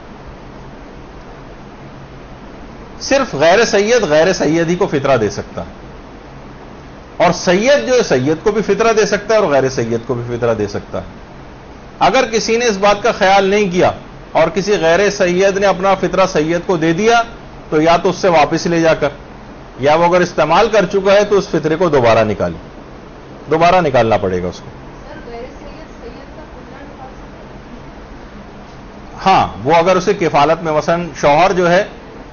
صرف غیر سید ہی کو فطرہ دے سکتا ہے. اور سید جو ہے سید کو بھی فطرہ دے سکتا ہے اور غیر سید کو بھی فطرہ دے سکتا ہے. اگر کسی نے اس بات کا خیال نہیں کیا اور کسی غیر سید نے اپنا فطرہ سید کو دے دیا تو یا تو اس سے واپس لے جا کر، یا وہ اگر استعمال کر چکا ہے تو اس فطرے کو دوبارہ نکالنا پڑے گا اس کو. ہاں، وہ اگر اسے کفالت میں، مثلا شوہر جو ہے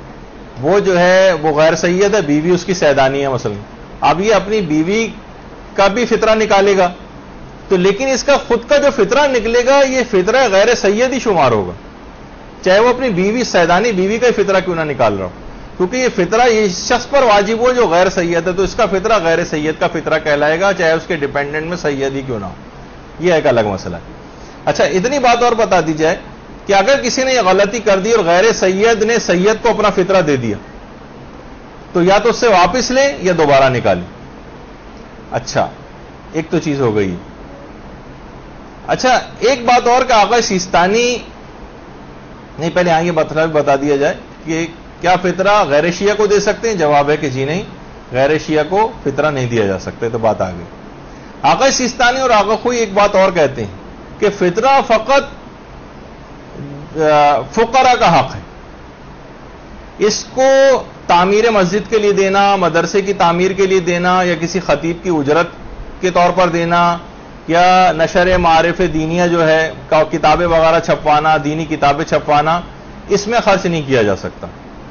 وہ غیر سید ہے، بیوی اس کی سیدانی ہے مثلا، اب یہ اپنی بیوی کا بھی فطرہ نکالے گا تو، لیکن اس کا خود کا جو فطرہ نکلے گا یہ فطرہ غیر سید ہی شمار ہوگا، چاہے وہ اپنی بیوی سیدانی بیوی کا ہی فطرہ کیوں نہ نکال رہا ہو، کیونکہ یہ فطرہ اس شخص پر واجب ہو جو غیر سید ہے، تو اس کا فطرہ غیر سید کا فطرہ کہلائے گا، چاہے اس کے ڈیپینڈنٹ میں سید ہی کیوں نہ ہو. یہ ایک الگ مسئلہ ہے. اچھا، اتنی بات اور بتا دی جائے کہ اگر کسی نے یہ غلطی کر دی اور غیر سید نے سید کو اپنا فطرہ دے دیا تو یا تو اس سے واپس لیں یا دوبارہ نکالیں. اچھا، ایک تو چیز ہو گئی. اچھا، ایک بات اور کہ آقا سیستانی نہیں، پہلے آئیں گے بتا دیا جائے کہ کیا فطرہ غیر شیعہ کو دے سکتے ہیں؟ جواب ہے کہ جی نہیں، غیر شیعہ کو فطرہ نہیں دیا جا سکتا. تو بات آ گئی. آقا سیستانی اور آقا خوئی ایک بات اور کہتے ہیں کہ فطرہ فقط فقراء کا حق ہے. اس کو تعمیر مسجد کے لیے دینا، مدرسے کی تعمیر کے لیے دینا، یا کسی خطیب کی اجرت کے طور پر دینا، یا نشر معارف دینیہ جو ہے کتابیں وغیرہ چھپوانا، دینی کتابیں چھپوانا، اس میں خرچ نہیں کیا جا سکتا.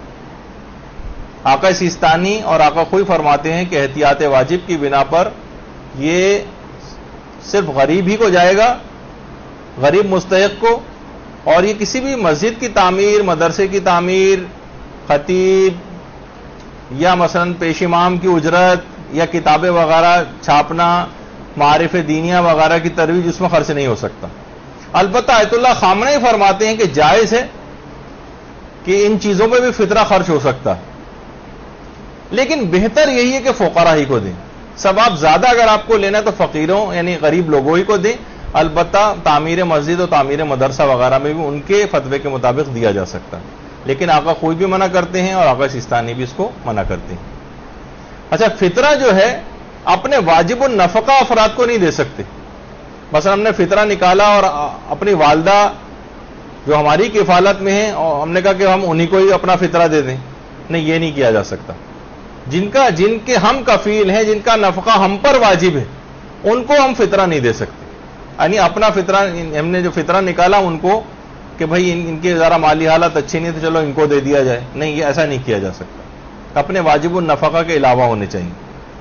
آقا سیستانی اور آقا خوئی فرماتے ہیں کہ احتیاط واجب کی بنا پر یہ صرف غریب ہی کو جائے گا، غریب مستحق کو، اور یہ کسی بھی مسجد کی تعمیر، مدرسے کی تعمیر، خطیب یا مثلا پیش امام کی اجرت یا کتابیں وغیرہ چھاپنا، معارف دینیہ وغیرہ کی ترویج، اس میں خرچ نہیں ہو سکتا. البتہ آیت اللہ خامنہ ہی فرماتے ہیں کہ جائز ہے کہ ان چیزوں پہ بھی فطرہ خرچ ہو سکتا ہے، لیکن بہتر یہی ہے کہ فقراء ہی کو دیں. ثواب زیادہ اگر آپ کو لینا ہے تو فقیروں یعنی غریب لوگوں ہی کو دیں. البتہ تعمیر مسجد اور تعمیر مدرسہ وغیرہ میں بھی ان کے فتوے کے مطابق دیا جا سکتا ہے، لیکن آقا خوئی بھی منع کرتے ہیں اور آقا سیستانی بھی اس کو منع کرتے ہیں. اچھا، فطرہ جو ہے اپنے واجب النفقہ افراد کو نہیں دے سکتے. مثلا ہم نے فطرہ نکالا اور اپنی والدہ جو ہماری کفالت میں ہیں اور ہم نے کہا کہ ہم انہی کو ہی اپنا فطرہ دے دیں، نہیں، یہ نہیں کیا جا سکتا. جن کے ہم کفیل ہیں، جن کا نفقہ ہم پر واجب ہے، ان کو ہم فطرہ نہیں دے سکتے. یعنی اپنا فطرہ، ہم نے جو فطرہ نکالا ان کو کہ بھائی ان کی ذرا مالی حالت اچھی نہیں تو چلو ان کو دے دیا جائے، نہیں، یہ ایسا نہیں کیا جا سکتا. اپنے واجب النفقہ کے علاوہ ہونے چاہیے.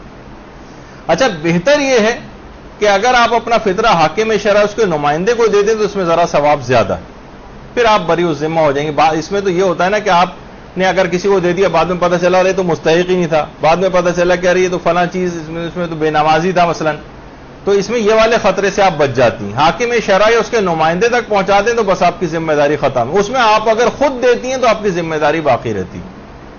اچھا، بہتر یہ ہے کہ اگر آپ اپنا فطرہ حاکم شرع اس کے نمائندے کو دے دیں تو اس میں ذرا ثواب زیادہ ہے، پھر آپ بری الذمہ ہو جائیں گے. اس میں تو یہ ہوتا ہے نا کہ آپ نے اگر کسی کو دے دیا، بعد میں پتہ چلا رہے تو مستحق ہی نہیں تھا، بعد میں پتہ چلا کہ ارے یہ تو فلاں چیز اس میں تو بے نمازی تھا مثلا، تو اس میں یہ والے خطرے سے آپ بچ جاتی ہیں. حاکم شرع یا اس کے نمائندے تک پہنچا دیں تو بس آپ کی ذمہ داری ختم. اس میں آپ اگر خود دیتی ہیں تو آپ کی ذمہ داری باقی رہتی ہے.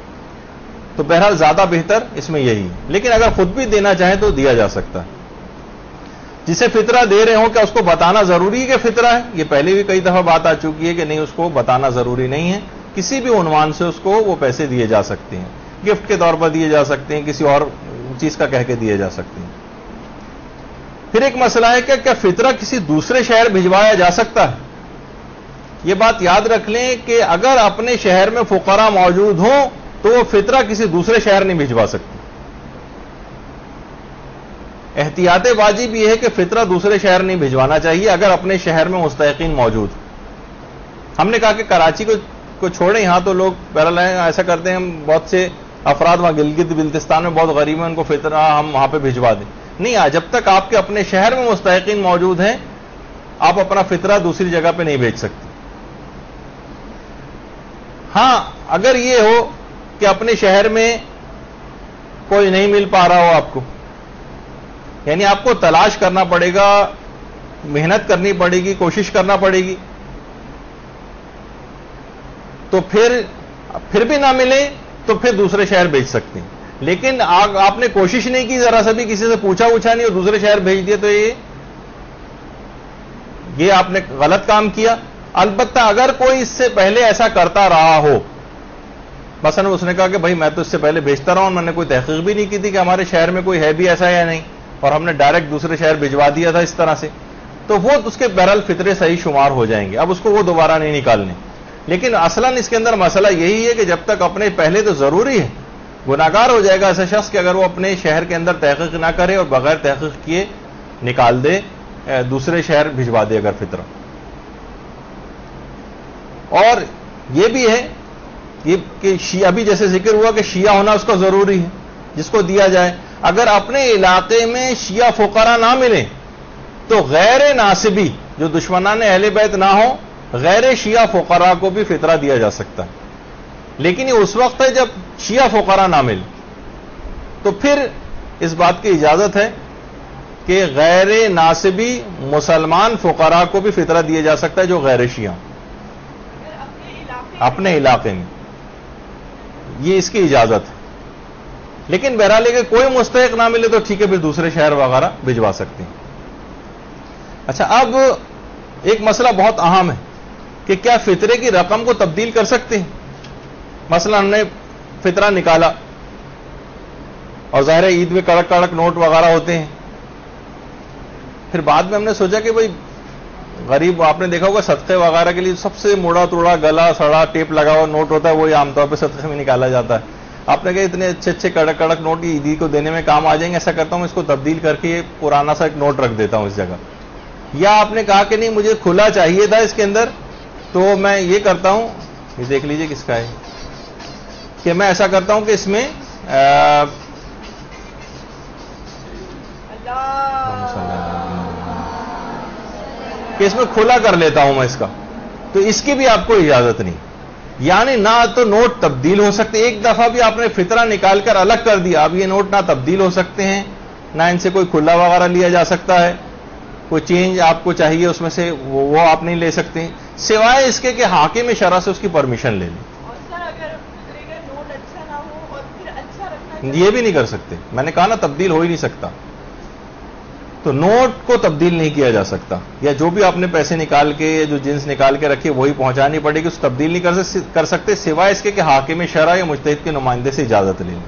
تو بہرحال زیادہ بہتر اس میں یہی، لیکن اگر خود بھی دینا چاہیں تو دیا جا سکتا ہے. جسے فطرہ دے رہے ہوں کیا اس کو بتانا ضروری ہے کہ فطرہ ہے؟ یہ پہلے بھی کئی دفعہ بات آ چکی ہے کہ نہیں، اس کو بتانا ضروری نہیں ہے. کسی بھی عنوان سے اس کو وہ پیسے دیے جا سکتے ہیں، گفٹ کے طور پر دیے جا سکتے ہیں، کسی اور چیز کا کہہ کے دیے جا سکتے ہیں. پھر ایک مسئلہ ہے کہ کیا فطرہ کسی دوسرے شہر بھجوایا جا سکتا ہے؟ یہ بات یاد رکھ لیں کہ اگر اپنے شہر میں فقراء موجود ہوں تو وہ فطرہ کسی دوسرے شہر نہیں بھجوا سکتے. احتیاط واجب یہ ہے کہ فطرہ دوسرے شہر نہیں بھجوانا چاہیے اگر اپنے شہر میں مستحقین موجود. ہم نے کہا کہ کراچی کو چھوڑیں، یہاں تو لوگ بہرحال ایسا کرتے ہیں، ہم بہت سے افراد وہاں گلگت بلتستان میں بہت غریب ہیں، ان کو فطرہ ہم وہاں پہ بھجوا دیں. نہیں، جب تک آپ کے اپنے شہر میں مستحقین موجود ہیں آپ اپنا فطرہ دوسری جگہ پہ نہیں بھیج سکتے. ہاں، اگر یہ ہو کہ اپنے شہر میں کوئی نہیں مل پا رہا ہو آپ کو، یعنی آپ کو تلاش کرنا پڑے گا، محنت کرنی پڑے گی، کوشش کرنا پڑے گی، تو پھر بھی نہ ملے تو پھر دوسرے شہر بھیج سکتے ہیں. لیکن آپ نے کوشش نہیں کی، ذرا سا بھی کسی سے پوچھا نہیں اور دوسرے شہر بھیج دیا، تو یہ آپ نے غلط کام کیا. البتہ اگر کوئی اس سے پہلے ایسا کرتا رہا ہو، مثلا اس نے کہا کہ بھائی میں تو اس سے پہلے بھیجتا رہا ہوں، میں نے کوئی تحقیق بھی نہیں کی تھی کہ ہمارے شہر میں کوئی ہے بھی ایسا یا نہیں، اور ہم نے ڈائریکٹ دوسرے شہر بھجوا دیا تھا اس طرح سے، تو وہ اس کے بہرحال فطرے صحیح شمار ہو جائیں گے. اب اس کو وہ دوبارہ نہیں نکالنے. لیکن اصلاً اس کے اندر مسئلہ یہی ہے کہ جب تک اپنے پہلے تو ضروری ہے، گناہگار ہو جائے گا ایسا شخص کہ اگر وہ اپنے شہر کے اندر تحقیق نہ کرے اور بغیر تحقیق کیے نکال دے، دوسرے شہر بھجوا دے اگر فطرہ. اور یہ بھی ہے کہ شیعہ بھی جیسے ذکر ہوا کہ شیعہ ہونا اس کو ضروری ہے جس کو دیا جائے. اگر اپنے علاقے میں شیعہ فقراء نہ ملیں تو غیر ناسبی جو دشمنان اہل بیت نہ ہوں، غیر شیعہ فقراء کو بھی فطرہ دیا جا سکتا ہے. لیکن یہ اس وقت ہے جب شیعہ فقراء نہ مل، تو پھر اس بات کی اجازت ہے کہ غیر ناسبی مسلمان فقراء کو بھی فطرہ دیا جا سکتا ہے جو غیر شیعہ اپنے علاقے میں. یہ اس کی اجازت ہے. لیکن بہرحال کہ کوئی مستحق نہ ملے تو ٹھیک ہے، پھر دوسرے شہر وغیرہ بھجوا سکتے ہیں. اچھا، اب ایک مسئلہ بہت اہم ہے کہ کیا فطرے کی رقم کو تبدیل کر سکتے ہیں؟ مثلا ہم نے فطرہ نکالا اور ظاہر عید میں کڑک کڑک نوٹ وغیرہ ہوتے ہیں، پھر بعد میں ہم نے سوچا کہ بھئی غریب آپ نے دیکھا ہوگا صدقے وغیرہ کے لیے سب سے موڑا توڑا گلا سڑا ٹیپ لگا ہوا نوٹ ہوتا ہے، وہی عام طور پہ صدقے میں نکالا جاتا ہے. آپ نے کہا اتنے اچھے اچھے کڑک کڑک نوٹ عیدی کو دینے میں کام آ جائیں گے، ایسا کرتا ہوں اس کو تبدیل کر کے یہ پرانا سا ایک نوٹ رکھ دیتا ہوں اس جگہ. یا آپ نے کہا کہ نہیں مجھے کھلا چاہیے تھا اس کے اندر، تو میں یہ کرتا ہوں، یہ دیکھ لیجئے کس کا ہے، کہ میں ایسا کرتا ہوں کہ اس میں کھلا کر لیتا ہوں میں اس کا، تو اس کی بھی آپ کو اجازت نہیں. یعنی نہ تو نوٹ تبدیل ہو سکتے، ایک دفعہ بھی آپ نے فطرہ نکال کر الگ کر دیا، اب یہ نوٹ نہ تبدیل ہو سکتے ہیں، نہ ان سے کوئی کھلا وغیرہ لیا جا سکتا ہے، کوئی چینج آپ کو چاہیے اس میں سے وہ آپ نہیں لے سکتے، سوائے اس کے کہ حاکم شرع سے اس کی پرمیشن لے لیں. یہ بھی نہیں کر سکتے، میں نے کہا نا تبدیل ہو ہی نہیں سکتا. تو نوٹ کو تبدیل نہیں کیا جا سکتا، یا جو بھی آپ نے پیسے نکال کے جو جنس نکال کے رکھے وہی پہنچانی پڑے گی، اس کو تبدیل نہیں کر سکتے سوائے اس کے کہ حاکم شرع یا مجتہد کے نمائندے سے اجازت لے لیں.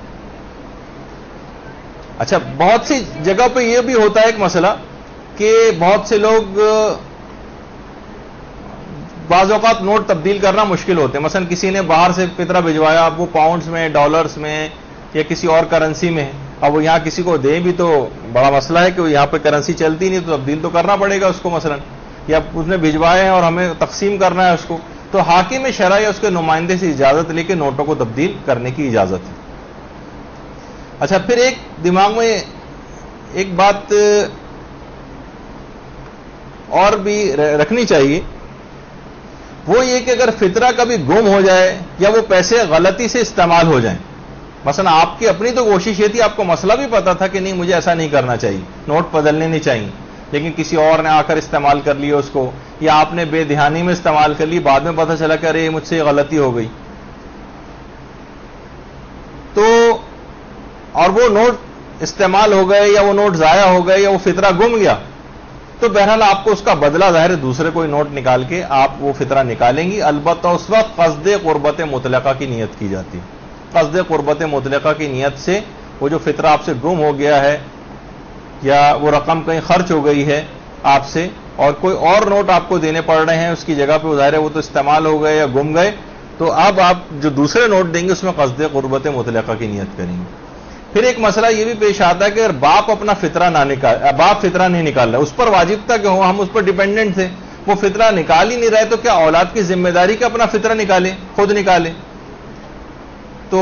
اچھا، بہت سی جگہ پہ یہ بھی ہوتا ہے ایک مسئلہ کہ بہت سے لوگ بعض اوقات نوٹ تبدیل کرنا مشکل ہوتے ہیں. مثلا کسی نے باہر سے فطرہ بھجوایا، اب وہ پاؤنڈز میں، ڈالرز میں یا کسی اور کرنسی میں، اب وہ یہاں کسی کو دیں بھی تو بڑا مسئلہ ہے کہ وہ یہاں پہ کرنسی چلتی نہیں، تو تبدیل تو کرنا پڑے گا اس کو مثلا، یا اس نے بھجوائے ہیں اور ہمیں تقسیم کرنا ہے اس کو، تو حاکم شرع یا اس کے نمائندے سے اجازت لے کے نوٹوں کو تبدیل کرنے کی اجازت ہے. اچھا، پھر ایک دماغ میں ایک بات اور بھی رکھنی چاہیے، وہ یہ کہ اگر فطرہ کبھی گم ہو جائے یا وہ پیسے غلطی سے استعمال ہو جائیں، مثلا آپ کی اپنی تو کوشش یہ تھی، آپ کو مسئلہ بھی پتا تھا کہ نہیں مجھے ایسا نہیں کرنا چاہیے، نوٹ بدلنے نہیں چاہیے، لیکن کسی اور نے آ کر استعمال کر لیا اس کو، یا آپ نے بے دھیانی میں استعمال کر لی، بعد میں پتہ چلا کہ ارے مجھ سے غلطی ہو گئی، تو اور وہ نوٹ استعمال ہو گئے یا وہ نوٹ ضائع ہو گئے یا وہ فطرہ گم گیا، تو بہرحال آپ کو اس کا بدلہ ظاہر دوسرے کوئی نوٹ نکال کے آپ وہ فطرہ نکالیں گی. البتہ اس وقت قصد قربت مطلقہ کی نیت کی جاتی ہے. قصد قربت مطلقہ کی نیت سے وہ جو فطرہ آپ سے گم ہو گیا ہے یا وہ رقم کہیں خرچ ہو گئی ہے آپ سے اور کوئی اور نوٹ آپ کو دینے پڑ رہے ہیں اس کی جگہ پہ، ظاہر ہے وہ تو استعمال ہو گئے یا گم گئے، تو اب آپ جو دوسرے نوٹ دیں گے اس میں قصد قربت مطلقہ کی نیت کریں گے. پھر ایک مسئلہ یہ بھی پیش آتا ہے کہ اگر باپ اپنا فطرہ باپ فطرہ نہیں نکال رہا، اس پر واجب تھا کہ ہم اس پر ڈیپینڈنٹ تھے، وہ فطرہ نکال ہی نہیں رہے، تو کیا اولاد کی ذمہ داری کہ اپنا فطرہ نکالے، خود نکالے؟ تو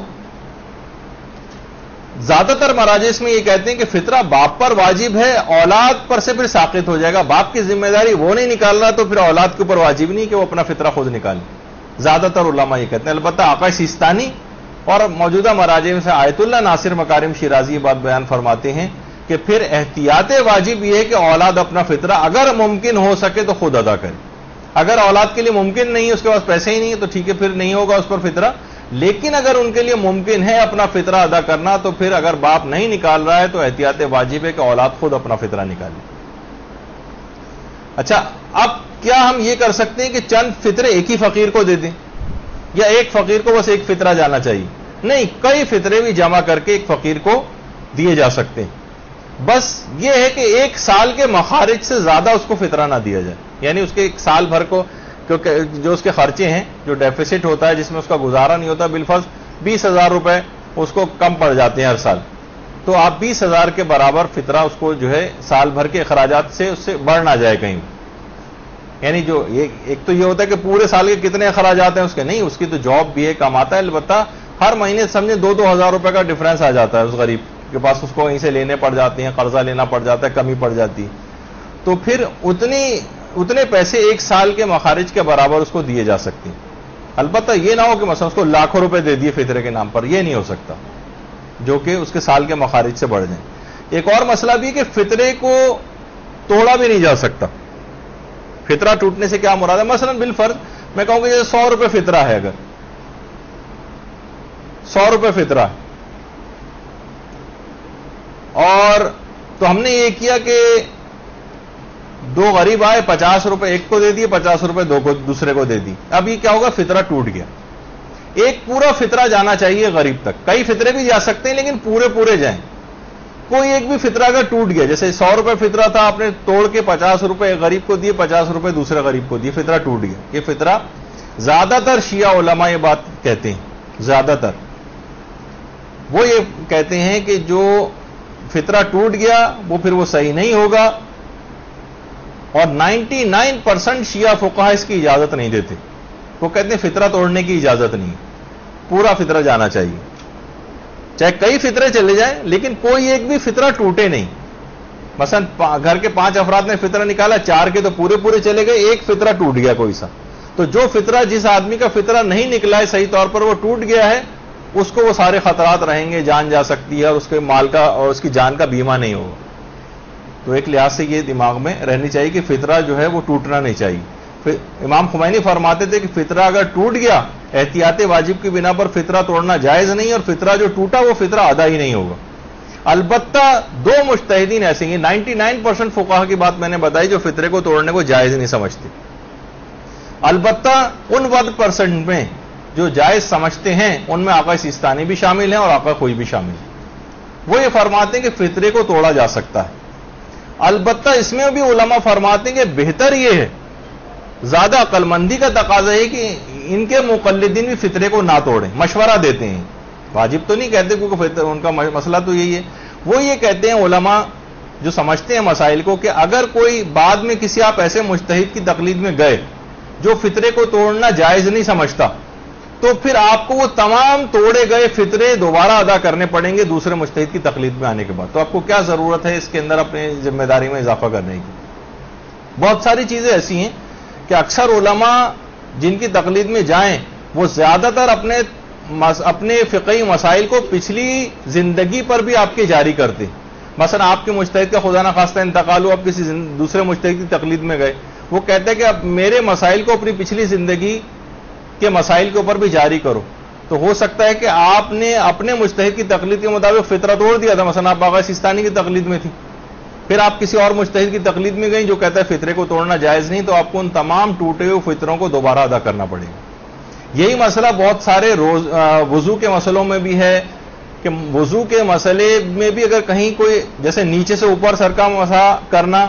زیادہ تر مراجع میں یہ کہتے ہیں کہ فطرہ باپ پر واجب ہے، اولاد پر سے پھر ساقط ہو جائے گا. باپ کی ذمہ داری وہ نہیں نکال رہا تو پھر اولاد کے اوپر واجب نہیں کہ وہ اپنا فطرہ خود نکالے. زیادہ تر علماء یہ کہتے ہیں. البتہ آقا سیستانی اور موجودہ مراجع میں سے آیت اللہ ناصر مکارم شیرازی یہ بات بیان فرماتے ہیں کہ پھر احتیاط واجب یہ ہے کہ اولاد اپنا فطرہ اگر ممکن ہو سکے تو خود ادا کرے. اگر اولاد کے لیے ممکن نہیں ہے، اس کے پاس پیسے ہی نہیں ہے، تو ٹھیک ہے پھر نہیں ہوگا اس پر فطرہ. لیکن اگر ان کے لیے ممکن ہے اپنا فطرہ ادا کرنا، تو پھر اگر باپ نہیں نکال رہا ہے تو احتیاط واجب ہے کہ اولاد خود اپنا فطرہ نکالے. اچھا، اب کیا ہم یہ کر سکتے ہیں کہ چند فطرے ایک ہی فقیر کو دے دیں، یا ایک فقیر کو بس ایک فطرہ جانا چاہیے؟ نہیں، کئی فطرے بھی جمع کر کے ایک فقیر کو دیے جا سکتے ہیں. بس یہ ہے کہ ایک سال کے مخارج سے زیادہ اس کو فطرہ نہ دیا جائے، یعنی اس کے ایک سال بھر کو کیونکہ جو اس کے خرچے ہیں، جو ڈیفیسٹ ہوتا ہے جس میں اس کا گزارا نہیں ہوتا، بالفرض 20,000 روپے اس کو کم پڑ جاتے ہیں ہر سال، تو آپ 20,000 کے برابر فطرہ اس کو جو ہے سال بھر کے اخراجات سے اس سے بڑھ نہ جائے کہیں. یعنی جو ایک تو یہ ہوتا ہے کہ پورے سال کے کتنے اخراجات ہیں اس کے، نہیں، اس کی تو جاب بھی ہے، کماتا ہے، البتہ ہر مہینے سمجھے 2,000 روپے کا ڈفرنس آ جاتا ہے اس غریب کے پاس، اس کو وہیں سے لینے پڑ جاتے ہیں، قرضہ لینا پڑ جاتا ہے، کمی پڑ جاتی، تو پھر اتنے پیسے ایک سال کے مخارج کے برابر اس کو دیے جا سکتے ہیں. البتہ یہ نہ ہو کہ مثلا اس کو لاکھوں روپے دے دیے فطرے کے نام پر، یہ نہیں ہو سکتا، جو کہ اس کے سال کے مخارج سے بڑھ جائیں. ایک اور مسئلہ بھی کہ فطرے کو توڑا بھی نہیں جا سکتا. فطرہ ٹوٹنے سے کیا مراد ہے؟ مثلا بالفرض میں کہوں کہ یہ 100 روپے فطرہ ہے، اگر 100 روپے فطرہ ہے اور تو ہم نے یہ کیا کہ دو غریب آئے، 50 روپے ایک کو دے دیے، 50 روپے دوسرے کو دے دی. اب یہ کیا ہوگا؟ فطرہ ٹوٹ گیا. ایک پورا فطرہ جانا چاہیے غریب تک. کئی فطرے بھی جا سکتے ہیں لیکن پورے جائیں. کوئی ایک بھی فطرہ اگر ٹوٹ گیا، جیسے 100 روپے فطرہ تھا، آپ نے توڑ کے 50 روپے غریب کو دیے، 50 روپے دوسرے غریب کو دیے، فطرہ ٹوٹ گیا. یہ فطرہ زیادہ تر شیعہ علماء یہ بات کہتے ہیں، زیادہ تر وہ یہ کہتے ہیں کہ جو فطرہ ٹوٹ گیا وہ پھر وہ صحیح نہیں ہوگا، اور 99% شیعہ فقہا اس کی اجازت نہیں دیتے. وہ کہتے ہیں فطرہ توڑنے کی اجازت نہیں، پورا فطرہ جانا چاہیے، چاہے کئی فطرے چلے جائیں لیکن کوئی ایک بھی فطرہ ٹوٹے نہیں. مثلا گھر کے 5 افراد نے فطرہ نکالا، 4 کے تو پورے چلے گئے، ایک فطرہ ٹوٹ گیا کوئی سا. تو جو فطرہ جس آدمی کا فطرہ نہیں نکلا ہے صحیح طور پر، وہ ٹوٹ گیا ہے، اس کو وہ سارے خطرات رہیں گے، جان جا سکتی ہے اور اس کے مال کا اور اس کی جان کا بیمہ نہیں ہوگا. تو ایک لحاظ سے یہ دماغ میں رہنی چاہیے کہ فطرہ جو ہے وہ ٹوٹنا نہیں چاہیے. امام خمینی فرماتے تھے کہ فطرہ اگر ٹوٹ گیا، احتیاط واجب کی بنا پر فطرہ توڑنا جائز نہیں، اور فطرہ جو ٹوٹا وہ فطرہ ادا ہی نہیں ہوگا. البتہ 2 مجتہدین ایسے ہیں، 99% فقہا کی بات میں نے بتائی جو فطرے کو توڑنے کو جائز نہیں سمجھتے. البتہ ان 1% میں جو جائز سمجھتے ہیں ان میں آقا سیستانی بھی شامل ہیں اور آقا خوئی بھی شامل ہیں. وہ یہ فرماتے ہیں کہ فطرے کو توڑا جا سکتا ہے. البتہ اس میں بھی علماء فرماتے ہیں کہ بہتر یہ ہے، زیادہ عقل مندی کا تقاضا ہے کہ ان کے مقلدین بھی فطرے کو نہ توڑیں، مشورہ دیتے ہیں، واجب تو نہیں کہتے کیونکہ ان کا مسئلہ تو یہی ہے. وہ یہ کہتے ہیں علماء جو سمجھتے ہیں مسائل کو کہ اگر کوئی بعد میں کسی آپ ایسے مجتہد کی تقلید میں گئے جو فطرے کو توڑنا جائز نہیں سمجھتا، تو پھر آپ کو وہ تمام توڑے گئے فطرے دوبارہ ادا کرنے پڑیں گے دوسرے مجتہد کی تقلید میں آنے کے بعد. تو آپ کو کیا ضرورت ہے اس کے اندر اپنی ذمہ داری میں اضافہ کرنے کی؟ بہت ساری چیزیں ایسی ہیں کہ اکثر علماء جن کی تقلید میں جائیں وہ زیادہ تر اپنے فقہی مسائل کو پچھلی زندگی پر بھی آپ کے جاری کرتے. مثلا آپ کے مجتہد کا خدا نخواستہ انتقال ہو، آپ کسی دوسرے مجتہد کی تقلید میں گئے، وہ کہتے ہیں کہ اب میرے مسائل کو اپنی پچھلی زندگی کے مسائل کے اوپر بھی جاری کرو. تو ہو سکتا ہے کہ آپ نے اپنے مجتہد کی تقلید کے مطابق فطرہ توڑ دیا تھا، مثلا آپ آقا سیستانی کی تقلید میں تھی، پھر آپ کسی اور مجتہد کی تقلید میں گئیں جو کہتا ہے فطرے کو توڑنا جائز نہیں، تو آپ کو ان تمام ٹوٹے ہوئے فطروں کو دوبارہ ادا کرنا پڑے گا. یہی مسئلہ بہت سارے وضو کے مسئلوں میں بھی ہے کہ وضو کے مسئلے میں بھی اگر کہیں کوئی جیسے نیچے سے اوپر سر کا مسح کرنا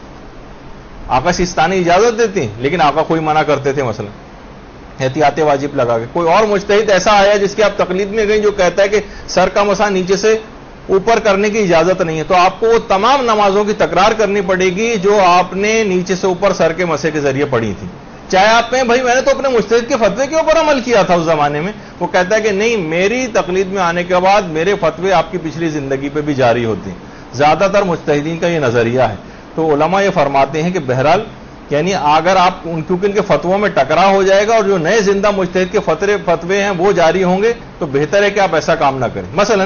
آقا سیستانی اجازت دیتے ہیں، لیکن آقا کوئی منع کرتے تھے مثلا احتیاط واجب لگا کے. کوئی اور مجتہد ایسا آیا جس کی آپ تقلید میں گئیں جو کہتا ہے کہ سر کا مسح نیچے سے اوپر کرنے کی اجازت نہیں ہے، تو آپ کو وہ تمام نمازوں کی تکرار کرنی پڑے گی جو آپ نے نیچے سے اوپر سر کے مسح کے ذریعے پڑھی تھی. چاہے آپ کہیں بھائی میں نے تو اپنے مجتہد کے فتوے کے اوپر عمل کیا تھا اس زمانے میں، وہ کہتا ہے کہ نہیں، میری تقلید میں آنے کے بعد میرے فتوے آپ کی پچھلی زندگی پہ بھی جاری ہوتے ہیں. زیادہ تر مجتہدین کا یہ نظریہ ہے. تو علماء یہ فرماتے ہیں کہ بہرحال یعنی اگر آپ کیونکہ ان کے فتووں میں ٹکرا ہو جائے گا اور جو نئے زندہ مجتہد کے فتوے ہیں وہ جاری ہوں گے، تو بہتر ہے کہ آپ ایسا کام نہ کریں. مثلا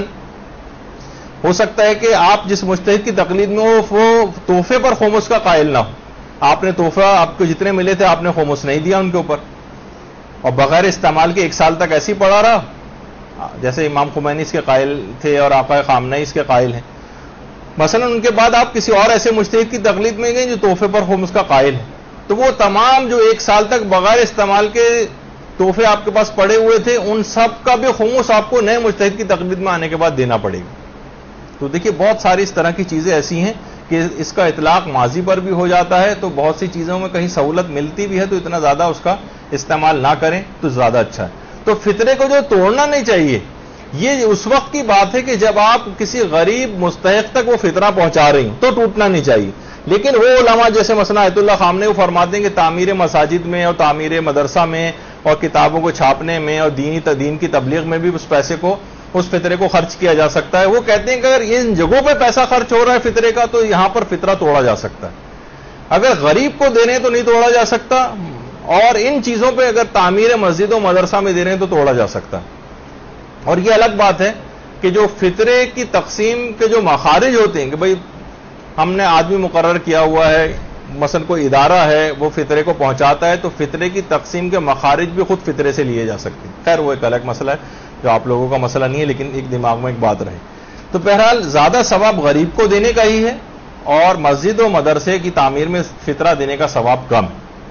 ہو سکتا ہے کہ آپ جس مجتہد کی تقلید میں وہ تحفے پر خمس کا قائل نہ ہو، آپ نے تحفہ آپ کو جتنے ملے تھے آپ نے خمس نہیں دیا ان کے اوپر، اور بغیر استعمال کے 1 سال تک ایسے ہی پڑا رہا، جیسے امام خمینی اس کے قائل تھے اور آقا خامنہئی اس کے قائل ہیں. مثلا ان کے بعد آپ کسی اور ایسے مجتہد کی تقلید میں گئے جو تحفے پر خمس کا قائل ہے، تو وہ تمام جو 1 سال تک بغیر استعمال کے تحفے آپ کے پاس پڑے ہوئے تھے ان سب کا بھی خمس آپ کو نئے مجتہد کی تقلید میں آنے کے بعد دینا پڑے گا. تو دیکھیے بہت ساری اس طرح کی چیزیں ایسی ہیں کہ اس کا اطلاق ماضی پر بھی ہو جاتا ہے، تو بہت سی چیزوں میں کہیں سہولت ملتی بھی ہے تو اتنا زیادہ اس کا استعمال نہ کریں تو زیادہ اچھا ہے. تو فطرے کو جو توڑنا نہیں چاہیے یہ اس وقت کی بات ہے کہ جب آپ کسی غریب مستحق تک وہ فطرہ پہنچا رہی ہیں تو ٹوٹنا نہیں چاہیے. لیکن وہ علماء جیسے مثلا آیت اللہ خامنہئی وہ فرماتے ہیں کہ تعمیر مساجد میں اور تعمیر مدرسہ میں اور کتابوں کو چھاپنے میں اور دین کی تبلیغ میں بھی اس پیسے کو اس فطرے کو خرچ کیا جا سکتا ہے. وہ کہتے ہیں کہ اگر ان جگہوں پہ پیسہ خرچ ہو رہا ہے فطرے کا تو یہاں پر فطرہ توڑا جا سکتا ہے. اگر غریب کو دینے تو نہیں توڑا جا سکتا، اور ان چیزوں پہ اگر تعمیر مسجد و مدرسہ میں دینے تو توڑا جا سکتا ہے. اور یہ الگ بات ہے کہ جو فطرے کی تقسیم کے جو مخارج ہوتے ہیں کہ بھئی ہم نے آدمی مقرر کیا ہوا ہے، مثلا کوئی ادارہ ہے وہ فطرے کو پہنچاتا ہے، تو فطرے کی تقسیم کے مخارج بھی خود فطرے سے لیے جا سکتے ہیں. خیر وہ ایک الگ مسئلہ ہے جو آپ لوگوں کا مسئلہ نہیں ہے، لیکن ایک دماغ میں ایک بات رہے. تو بہرحال زیادہ ثواب غریب کو دینے کا ہی ہے اور مسجد و مدرسے کی تعمیر میں فطرہ دینے کا ثواب کم.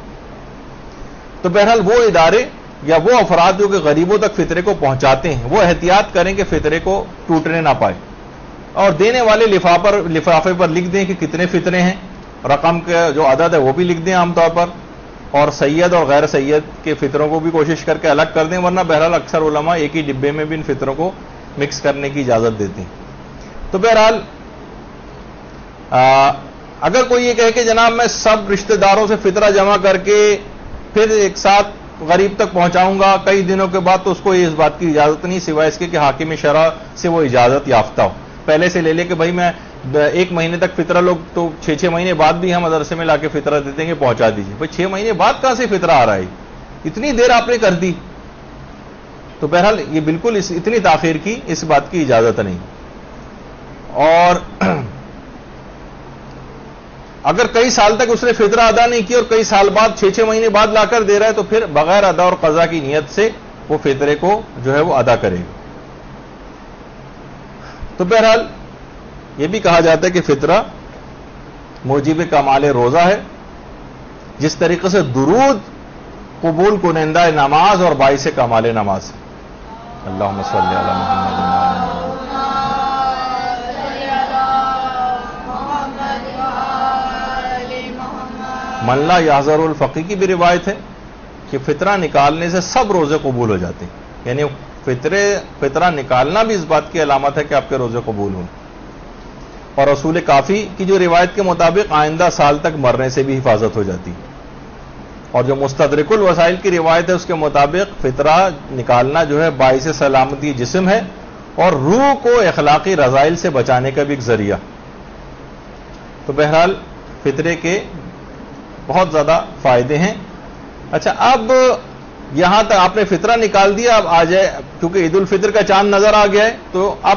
تو بہرحال وہ ادارے یا وہ افراد جو کہ غریبوں تک فطرے کو پہنچاتے ہیں وہ احتیاط کریں کہ فطرے کو ٹوٹنے نہ پائے. اور دینے والے لفافے پر لکھ دیں کہ کتنے فطرے ہیں، رقم کا جو عدد ہے وہ بھی لکھ دیں عام طور پر، اور سید اور غیر سید کے فطروں کو بھی کوشش کر کے الگ کر دیں، ورنہ بہرحال اکثر علماء ایک ہی ڈبے میں بھی ان فطروں کو مکس کرنے کی اجازت دیتے ہیں۔ تو بہرحال اگر کوئی یہ کہے کہ جناب میں سب رشتہ داروں سے فطرہ جمع کر کے پھر ایک ساتھ غریب تک پہنچاؤں گا کئی دنوں کے بعد، تو اس کو اس بات کی اجازت نہیں سوائے اس کے کہ حاکم شرع سے وہ اجازت یافتہ ہو، پہلے سے لے لے کہ بھائی میں 1 مہینے تک فطرہ، لوگ تو 6 مہینے بعد بھی ہم مدرسے میں لا کے فطرہ دیتے ہیں کہ پہنچا دیجیے، بھائی 6 مہینے بعد کہاں سے فطرہ آ رہا ہے، اتنی دیر آپ نے کر دی۔ تو بہرحال یہ بالکل اتنی تاخیر کی اس بات کی اجازت نہیں۔ اور اگر کئی سال تک اس نے فطرہ ادا نہیں کی اور کئی سال بعد 6 مہینے بعد لا کر دے رہا ہے، تو پھر بغیر ادا اور قضا کی نیت سے وہ فطرے کو جو ہے وہ ادا کرے گا۔ تو بہرحال یہ بھی کہا جاتا ہے کہ فطرہ موجب کمال روزہ ہے، جس طریقے سے درود قبول کنندہ نماز اور باعث کمال نماز۔ اللہم صلی علی محمد۔ من لا یحضر الفقی کی بھی روایت ہے کہ فطرہ نکالنے سے سب روزے قبول ہو جاتے ہیں، یعنی فطرہ نکالنا بھی اس بات کی علامت ہے کہ آپ کے روزے قبول ہوں۔ اور رسول کافی کی جو روایت کے مطابق آئندہ سال تک مرنے سے بھی حفاظت ہو جاتی ہے۔ اور جو مستدرک الوسائل کی روایت ہے اس کے مطابق فطرہ نکالنا جو ہے باعث سلامتی جسم ہے اور روح کو اخلاقی رذائل سے بچانے کا بھی ایک ذریعہ۔ تو بہرحال فطرے کے بہت زیادہ فائدے ہیں۔ اچھا، اب یہاں تک آپ نے فطرہ نکال دیا، اب آ جائے، کیونکہ عید الفطر کا چاند نظر آ گیا ہے تو اب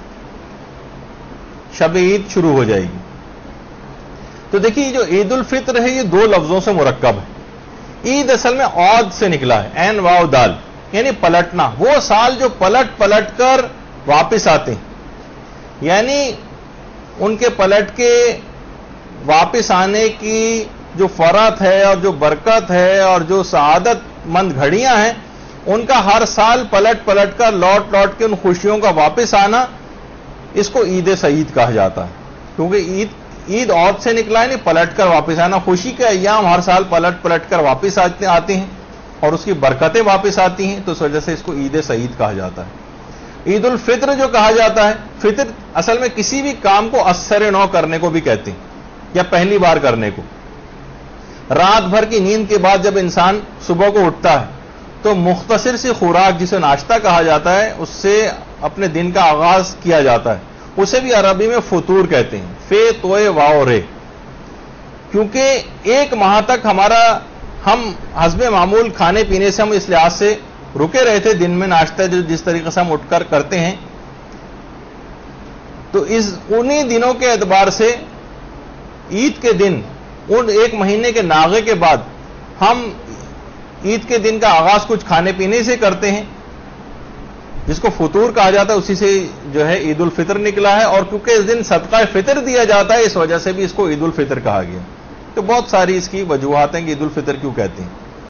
شب عید شروع ہو جائے گی۔ تو دیکھیے جو عید الفطر ہے یہ 2 لفظوں سے مرکب ہے۔ عید اصل میں عود سے نکلا ہے، عین واو دال، یعنی پلٹنا، وہ سال جو پلٹ کر واپس آتے ہیں، یعنی ان کے پلٹ کے واپس آنے کی جو فرحت ہے اور جو برکت ہے اور جو سعادت مند گھڑیاں ہیں، ان کا ہر سال پلٹ کر لوٹ کے ان خوشیوں کا واپس آنا، اس کو عید سعید کہا جاتا ہے۔ کیونکہ عید عود سے نکلا ہے، نہیں پلٹ کر واپس آنا، خوشی کے ایام ہر سال پلٹ کر واپس آتے ہیں اور اس کی برکتیں واپس آتی ہیں، تو اس وجہ سے اس کو عید سعید کہا جاتا ہے۔ عید الفطر جو کہا جاتا ہے، فطر اصل میں کسی بھی کام کو اثر نو کرنے کو بھی کہتے ہیں، یا پہلی بار کرنے کو۔ رات بھر کی نیند کے بعد جب انسان صبح کو اٹھتا ہے تو مختصر سی خوراک جسے ناشتہ کہا جاتا ہے، اس سے اپنے دن کا آغاز کیا جاتا ہے، اسے بھی عربی میں فطور کہتے ہیں، فے توئے واو رے۔ کیونکہ 1 ماہ تک ہم حسب معمول کھانے پینے سے ہم اس لحاظ سے رکے رہے تھے، دن میں ناشتہ جس طریقے سے ہم اٹھ کر کرتے ہیں، تو انہی دنوں کے اعتبار سے عید کے دن، ان 1 مہینے کے ناغے کے بعد ہم عید کے دن کا آغاز کچھ کھانے پینے سے کرتے ہیں، جس کو فطور کہا جاتا ہے، اسی سے جو ہے عید الفطر نکلا ہے۔ اور کیونکہ اس دن صدقہ فطر دیا جاتا ہے، اس وجہ سے بھی اس کو عید الفطر کہا گیا۔ تو بہت ساری اس کی وجوہات ہیں کہ عید الفطر کیوں کہتے ہیں۔